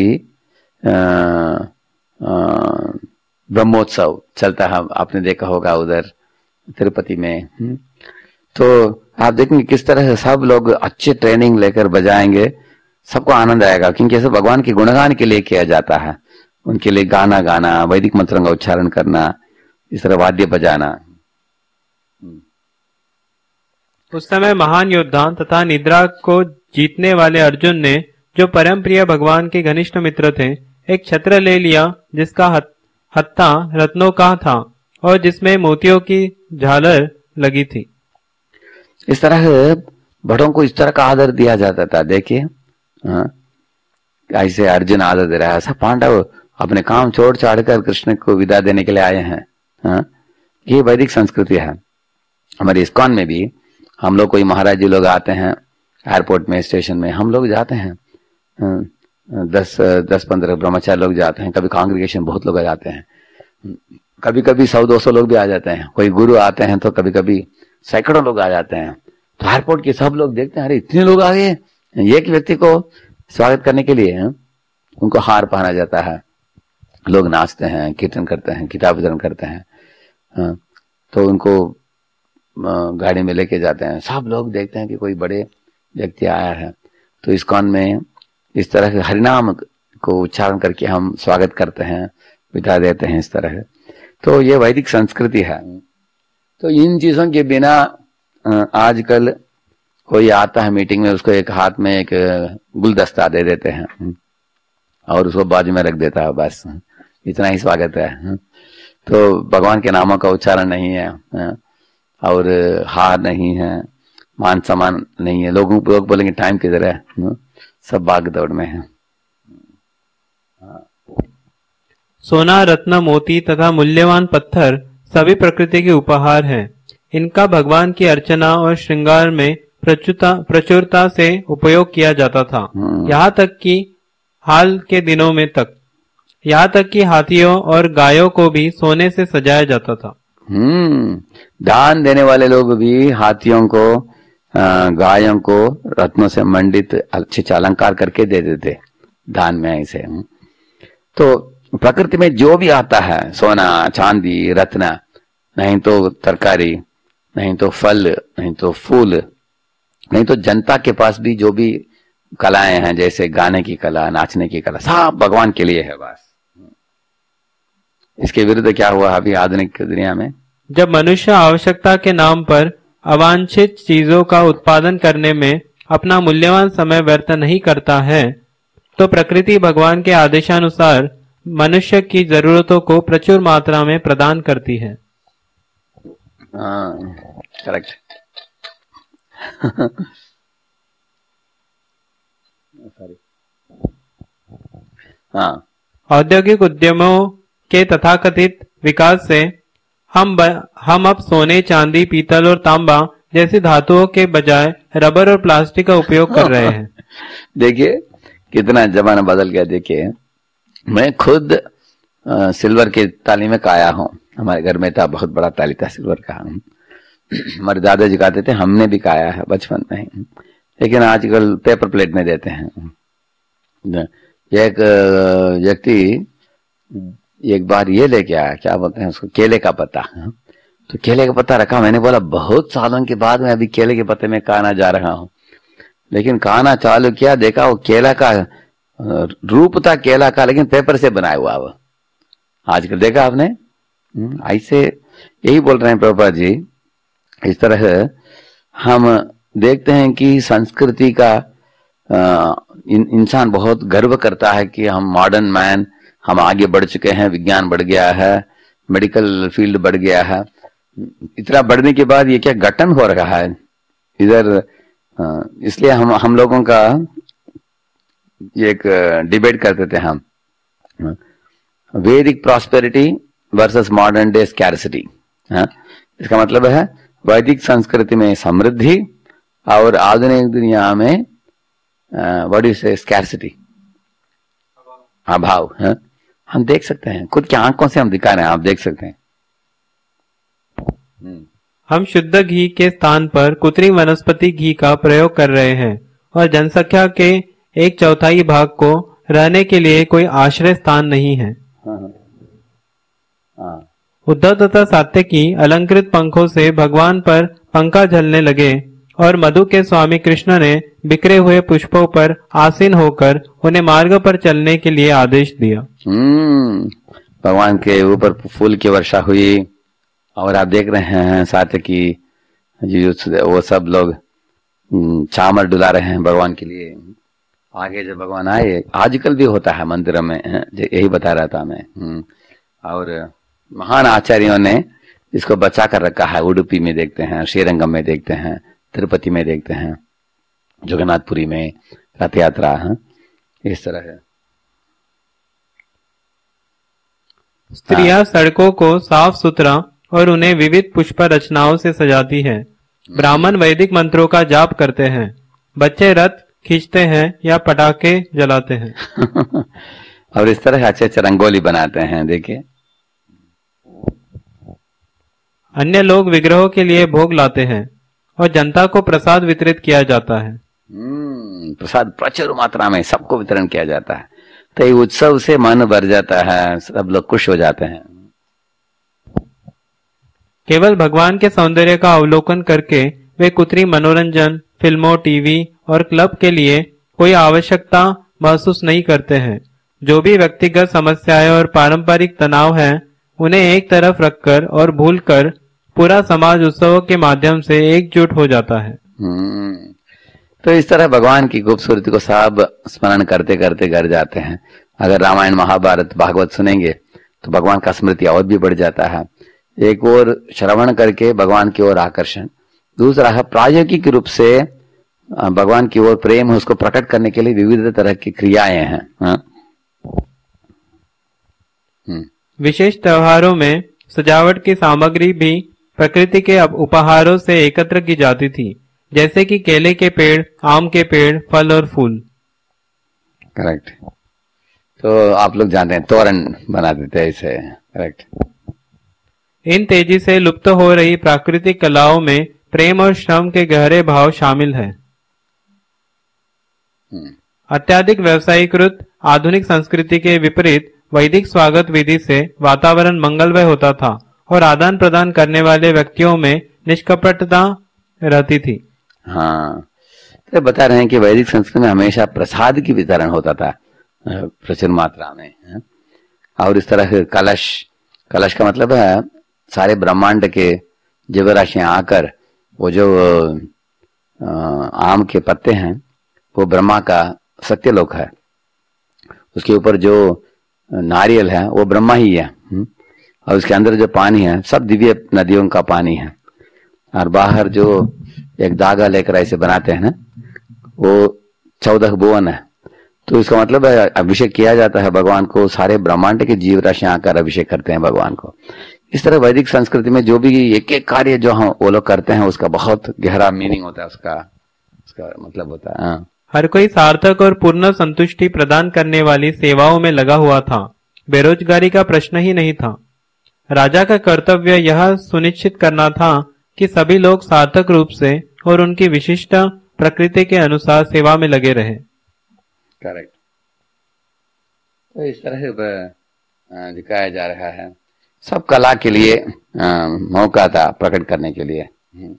[SPEAKER 1] ब्रह्मोत्सव चलता है, आपने देखा होगा उधर तिरुपति में। तो आप देखेंगे किस तरह से सब लोग अच्छे ट्रेनिंग लेकर बजाएंगे, सबको आनंद आएगा, क्योंकि ऐसे भगवान के गुणगान के लिए किया जाता है। उनके लिए गाना गाना, वैदिक मंत्रों का उच्चारण करना, इस तरह वाद्य बजाना।
[SPEAKER 2] उस समय महान योद्धा तथा निद्रा को जीतने वाले अर्जुन ने, जो परम प्रिय भगवान के घनिष्ठ मित्र थे, एक छत्र ले लिया जिसका हत्था रत्नों का था और जिसमें मोतियों की झालर लगी थी।
[SPEAKER 1] इस तरह बड़ों को इस तरह का आदर दिया जाता था। देखिए ऐसे अर्जुन आदर दे रहा है, ऐसा पांडव अपने काम छोड़ छाड़ कर कृष्ण को विदा देने के लिए आए हैं। ये वैदिक संस्कृति है। हमारे इस्कॉन में भी हम लोग, कोई महाराज जी लोग आते हैं एयरपोर्ट में, स्टेशन में, हम लोग जाते हैं 10-15 ब्रह्मचारी लोग जाते हैं, कभी कांग्रेगेशन बहुत लोग आ जाते हैं, कभी कभी 100-200 लोग भी आ जाते हैं, कोई गुरु आते हैं तो कभी कभी सैकड़ों लोग आ जाते हैं। तो एयरपोर्ट के सब लोग देखते हैं, अरे इतने लोग आ गए, एक व्यक्ति को स्वागत करने के लिए उनको हार पहना जाता है, लोग नाचते हैं, कीर्तन करते हैं, किताब वितरण करते हैं, तो उनको गाड़ी में लेके जाते हैं। सब लोग देखते हैं कि कोई बड़े व्यक्ति आया है। तो इस्कॉन में इस तरह के हरिनाम को उच्चारण करके हम स्वागत करते हैं, विदा देते हैं इस तरह। तो ये वैदिक संस्कृति है। तो इन चीजों के बिना आजकल कोई आता है मीटिंग में, उसको एक हाथ में एक गुलदस्ता दे देते हैं और उसको बाजू में रख देता है, बस इतना ही स्वागत है। तो भगवान के नामों का उच्चारण नहीं है और हार नहीं है, मान सम्मान नहीं है। लोग बोलेंगे टाइम किधर है, सब भाग दौड़ में है।
[SPEAKER 2] सोना, रत्न, मोती तथा मूल्यवान पत्थर सभी प्रकृति के उपहार हैं। इनका भगवान की अर्चना और श्रृंगार में प्रचुरता से उपयोग किया जाता था। यहाँ तक कि हाल के दिनों में यहाँ तक कि हाथियों और गायों को भी सोने से सजाया जाता था।
[SPEAKER 1] दान देने वाले लोग भी हाथियों को, गायों को रत्नों से मंडित अच्छे अलंकार करके दे देते। दान में ऐसे। तो प्रकृति में जो भी आता है, सोना, चांदी, रत्न, नहीं तो तरकारी, नहीं तो फल, नहीं तो फूल, नहीं तो जनता के पास भी जो भी कलाएं हैं, जैसे गाने की कला, नाचने की कला, सब भगवान के लिए है बस। इसके विरुद्ध क्या हुआ अभी आधुनिक दुनिया में?
[SPEAKER 2] जब मनुष्य आवश्यकता के नाम पर अवांछित चीजों का उत्पादन करने में अपना मूल्यवान समय व्यर्थ नहीं करता है, तो प्रकृति भगवान के आदेशानुसार मनुष्य की जरूरतों को प्रचुर मात्रा में प्रदान करती है।
[SPEAKER 1] करेक्ट। हाँ,
[SPEAKER 2] औद्योगिक उद्यमों के तथाकथित विकास से हम अब सोने, चांदी, पीतल और तांबा जैसी धातुओं के बजाय रबर और प्लास्टिक का उपयोग कर रहे हैं।
[SPEAKER 1] देखिए कितना जमाना बदल गया। देखिए मैं खुद सिल्वर की थाली में खाया हूँ। हमारे घर में था, बहुत बड़ा थाली था सिल्वर का। हमारे दादाजी खाते थे, हमने भी खाया है बचपन में। लेकिन आजकल पेपर प्लेट में देते हैं। एक व्यक्ति एक बार ये लेके आया, क्या बोलते हैं उसको, केले का पत्ता। तो केले का पत्ता रखा। मैंने बोला बहुत सालों के बाद मैं अभी केले के पत्ते में खाना जा रहा हूँ। लेकिन खाना चालू किया, देखा वो केला का रूप था केला का, लेकिन पेपर से बनाया हुआ वो। आजकल देखा आपने? ऐसे यही बोल रहे हैं प्रभुपाद जी। इस तरह हम देखते हैं कि संस्कृति का इंसान बहुत गर्व करता है कि हम मॉडर्न मैन, हम आगे बढ़ चुके हैं, विज्ञान बढ़ गया है, मेडिकल फील्ड बढ़ गया है। इतना बढ़ने के बाद ये क्या गठन हो रहा है इधर। इसलिए हम लोगों का एक डिबेट करते थे हम, वैदिक prosperity versus modern day scarcity. इसका मतलब है वैदिक संस्कृति में समृद्धि और आधुनिक दुनिया में व्हाट यू से स्कैर्सिटी, अभाव। हम देख सकते हैं, खुद की आंखों से हम दिखा रहे हैं, आप देख सकते हैं।
[SPEAKER 2] हम शुद्ध घी के स्थान पर कृत्रिम वनस्पति घी का प्रयोग कर रहे हैं और जनसंख्या के 1/4 भाग को रहने के लिए कोई आश्रय स्थान नहीं है। उद्धव तथा सात्यकी अलंकृत पंखों से भगवान पर पंखा झलने लगे और मधु के स्वामी कृष्ण ने बिखरे हुए पुष्पों पर आसीन होकर उन्हें मार्ग पर चलने के लिए आदेश दिया।
[SPEAKER 1] भगवान के ऊपर फूल की वर्षा हुई और आप देख रहे हैं सात्यकी वो सब लोग चामर डुला रहे हैं भगवान के लिए। आगे जब भगवान आए, आजकल भी होता है मंदिर में, यही बता रहा था मैं। और महान आचार्यों ने इसको बचा कर रखा है। उडुपी में देखते हैं, श्रीरंगम में देखते हैं, तिरुपति में देखते हैं, जगन्नाथपुरी में रथ यात्रा है, इस तरह है।
[SPEAKER 2] स्त्रियां सड़कों को साफ सुथरा और उन्हें विविध पुष्प रचनाओं से सजाती है। ब्राह्मण वैदिक मंत्रों का जाप करते हैं। बच्चे रथ खींचते हैं या पटाखे जलाते हैं।
[SPEAKER 1] और इस तरह अच्छे अच्छे रंगोली बनाते हैं। देखिए
[SPEAKER 2] अन्य लोग विग्रहों के लिए भोग लाते हैं और जनता को प्रसाद वितरित किया जाता है।
[SPEAKER 1] प्रसाद प्रचुर मात्रा में सबको वितरण किया जाता है। तो ये उत्सव से मन भर जाता है, सब लोग खुश हो जाते हैं।
[SPEAKER 2] केवल भगवान के सौंदर्य का अवलोकन करके वे कृत्रिम मनोरंजन, फिल्मों, टीवी और क्लब के लिए कोई आवश्यकता महसूस नहीं करते हैं। जो भी व्यक्तिगत समस्याएं और पारंपरिक तनाव हैं, उन्हें एक तरफ रखकर और भूलकर पूरा समाज उत्सवों के माध्यम से एकजुट हो जाता है।
[SPEAKER 1] तो इस तरह भगवान की खूबसूरती को सब स्मरण करते करते घर जाते हैं। अगर रामायण, महाभारत, भागवत सुनेंगे तो भगवान का स्मृति और भी बढ़ जाता है। एक और श्रवण करके भगवान की ओर आकर्षण, दूसरा है प्रायोगिक रूप से भगवान की ओर प्रेम उसको प्रकट करने के लिए विविध तरह की क्रियाएं हैं।
[SPEAKER 2] विशेष त्योहारों में सजावट की सामग्री भी प्रकृति के उपहारों से एकत्र की जाती थी, जैसे कि केले के पेड़, आम के पेड़, फल और फूल।
[SPEAKER 1] करेक्ट। तो आप लोग जानते हैं तोरण बना देते हैं इसे। करेक्ट।
[SPEAKER 2] इन तेजी से लुप्त हो रही प्राकृतिक कलाओं में प्रेम और श्रम के गहरे भाव शामिल हैं। अत्यधिक व्यवसायीकृत आधुनिक संस्कृति के विपरीत वैदिक स्वागत विधि से वातावरण मंगलमय होता था और आदान प्रदान करने वाले व्यक्तियों में निष्कपटता रहती थी।
[SPEAKER 1] हाँ, तो बता रहे हैं कि वैदिक संस्कृति में हमेशा प्रसाद की वितरण होता था प्रचुर मात्रा में, और इस तरह कलश का मतलब है सारे ब्रह्मांड के जीवराशियां आकर वो जो आम के पत्ते हैं वो ब्रह्मा का सत्यलोक है, उसके ऊपर जो नारियल है वो ब्रह्मा ही है, और उसके अंदर जो पानी है सब दिव्य नदियों का पानी है, और बाहर जो एक धागा लेकर ऐसे बनाते हैं ना वो 14 भुवन है। तो इसका मतलब है अभिषेक किया जाता है भगवान को, सारे ब्रह्मांड के जीव राशियां आकर अभिषेक करते हैं भगवान को। इस तरह वैदिक संस्कृति में जो भी एक एक कार्य जो हम वो लोग करते हैं उसका बहुत गहरा मीनिंग होता है, उसका मतलब होता है।
[SPEAKER 2] हर कोई सार्थक और पूर्ण संतुष्टि प्रदान करने वाली सेवाओं में लगा हुआ था, बेरोजगारी का प्रश्न ही नहीं था। राजा का कर्तव्य यह सुनिश्चित करना था कि सभी लोग सार्थक रूप से और उनकी विशिष्ट प्रकृति के अनुसार सेवा में लगे रहे।
[SPEAKER 1] करेक्ट। तो इस तरह से दिखाया जा रहा है, सब कला के लिए मौका था प्रकट करने के लिए।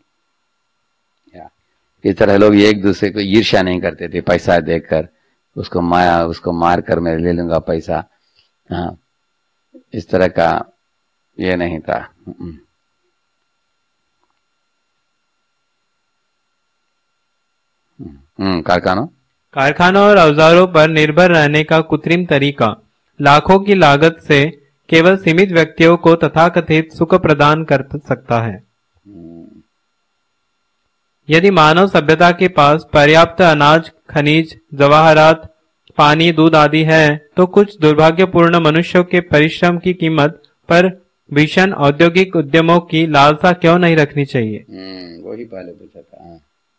[SPEAKER 1] इस तरह लोग एक दूसरे को ईर्ष्या नहीं करते थे, पैसा देकर उसको मार कर मैं ले लूंगा पैसा, इस तरह का ये नहीं था।
[SPEAKER 2] कारखानों और औजारों पर निर्भर रहने का कृत्रिम तरीका लाखों की लागत से केवल सीमित व्यक्तियों को तथाकथित सुख प्रदान कर सकता है। यदि मानव सभ्यता के पास पर्याप्त अनाज, खनिज, जवाहरात, पानी, दूध आदि है तो कुछ दुर्भाग्यपूर्ण मनुष्यों के परिश्रम की कीमत पर भीषण औद्योगिक उद्यमों की लालसा क्यों नहीं रखनी चाहिए।
[SPEAKER 1] वही पहले पूछा था।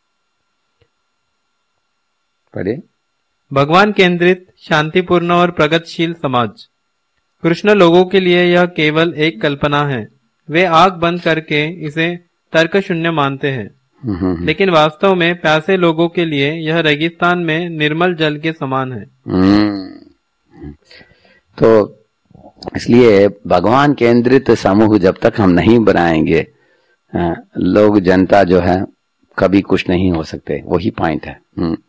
[SPEAKER 1] पढ़िए।
[SPEAKER 2] भगवान केंद्रित, शांतिपूर्ण और प्रगतिशील समाज। कृष्ण लोगों के लिए यह केवल एक कल्पना है, वे आंख बंद करके इसे तर्क शून्य मानते हैं, लेकिन वास्तव में प्यासे लोगों के लिए यह रेगिस्तान में निर्मल जल के समान है।
[SPEAKER 1] तो इसलिए भगवान केंद्रित समूह जब तक हम नहीं बनाएंगे, लोग जनता जो है कभी कुछ नहीं हो सकते, वही पॉइंट है।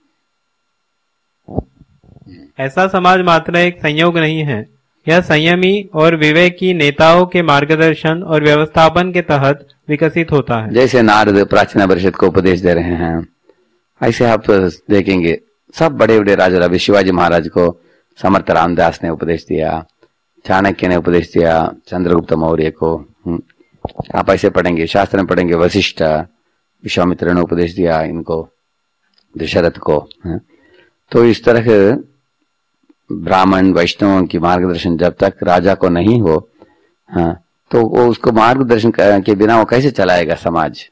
[SPEAKER 2] ऐसा समाज मात्र एक संयोग नहीं है, यह संयमी और विवेकी नेताओं के मार्गदर्शन और व्यवस्थापन के तहत विकसित होता है। जैसे नारद प्राचीन परिषद को उपदेश दे रहे हैं, ऐसे आप देखेंगे सब बड़े बड़े राजा, रवि शिवाजी महाराज को समर्थ रामदास ने उपदेश दिया, चाणक्य ने उपदेश दिया, चंद्रगुप्त मौर्य को, आप ऐसे पढ़ेंगे, शास्त्र में पढ़ेंगे, वशिष्ठ, विश्वामित्र ने उपदेश दिया इनको, दशरथ को। तो इस तरह ब्राह्मण वैष्णवों की मार्गदर्शन जब तक राजा को नहीं हो, तो वो उसको मार्गदर्शन के बिना वो कैसे चलाएगा समाज।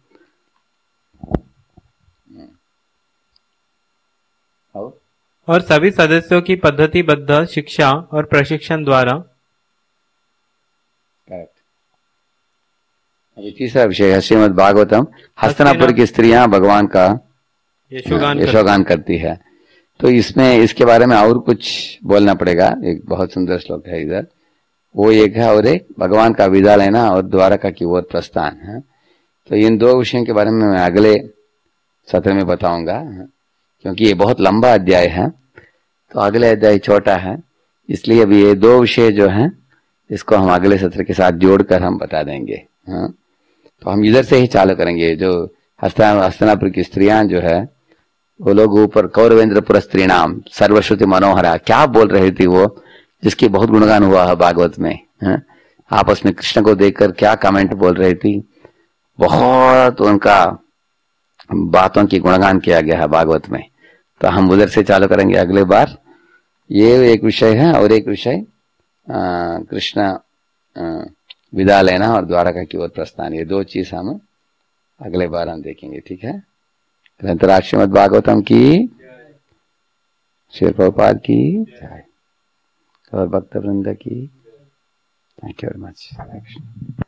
[SPEAKER 2] और सभी सदस्यों की पद्धतिबद्ध शिक्षा और प्रशिक्षण द्वारा।
[SPEAKER 1] अभी तीसरा विषय है श्रीमद् भागवतम। हस्तिनापुर की स्त्रियां भगवान का यशोगान करती है। तो इसमें इसके बारे में और कुछ बोलना पड़ेगा। एक बहुत सुंदर श्लोक है इधर, वो एक है, और एक भगवान का विदा लेना और द्वारका की ओर प्रस्थान है। तो इन दो विषयों के बारे में मैं अगले सत्र में बताऊंगा, क्योंकि ये बहुत लंबा अध्याय है, तो अगले अध्याय छोटा है, इसलिए अभी ये दो विषय जो हैं इसको हम अगले सत्र के साथ जोड़कर हम बता देंगे। तो हम इधर से ही चालू करेंगे। जो हस्तिनापुर की स्त्रियां जो है वो लोग ऊपर कौरवेंद्र पुर स्त्री नाम सर्वश्रुति मनोहरा क्या बोल रही थी, वो जिसकी बहुत गुणगान हुआ है भागवत में। आपस में कृष्ण को देखकर क्या कमेंट बोल रही थी, बहुत उनका बातों की गुणगान किया गया है भागवत में। तो हम उधर से चालू करेंगे अगले बार। ये एक विषय है, और एक विषय कृष्ण विदा लेना और द्वारका की ओर प्रस्थान, ये दो चीज हम अगले बार हम देखेंगे। ठीक है। ग्रंथराज श्रीमद् भागवतम की, श्री प्रभुपाद की और भक्त वृंद की। Thank you very much.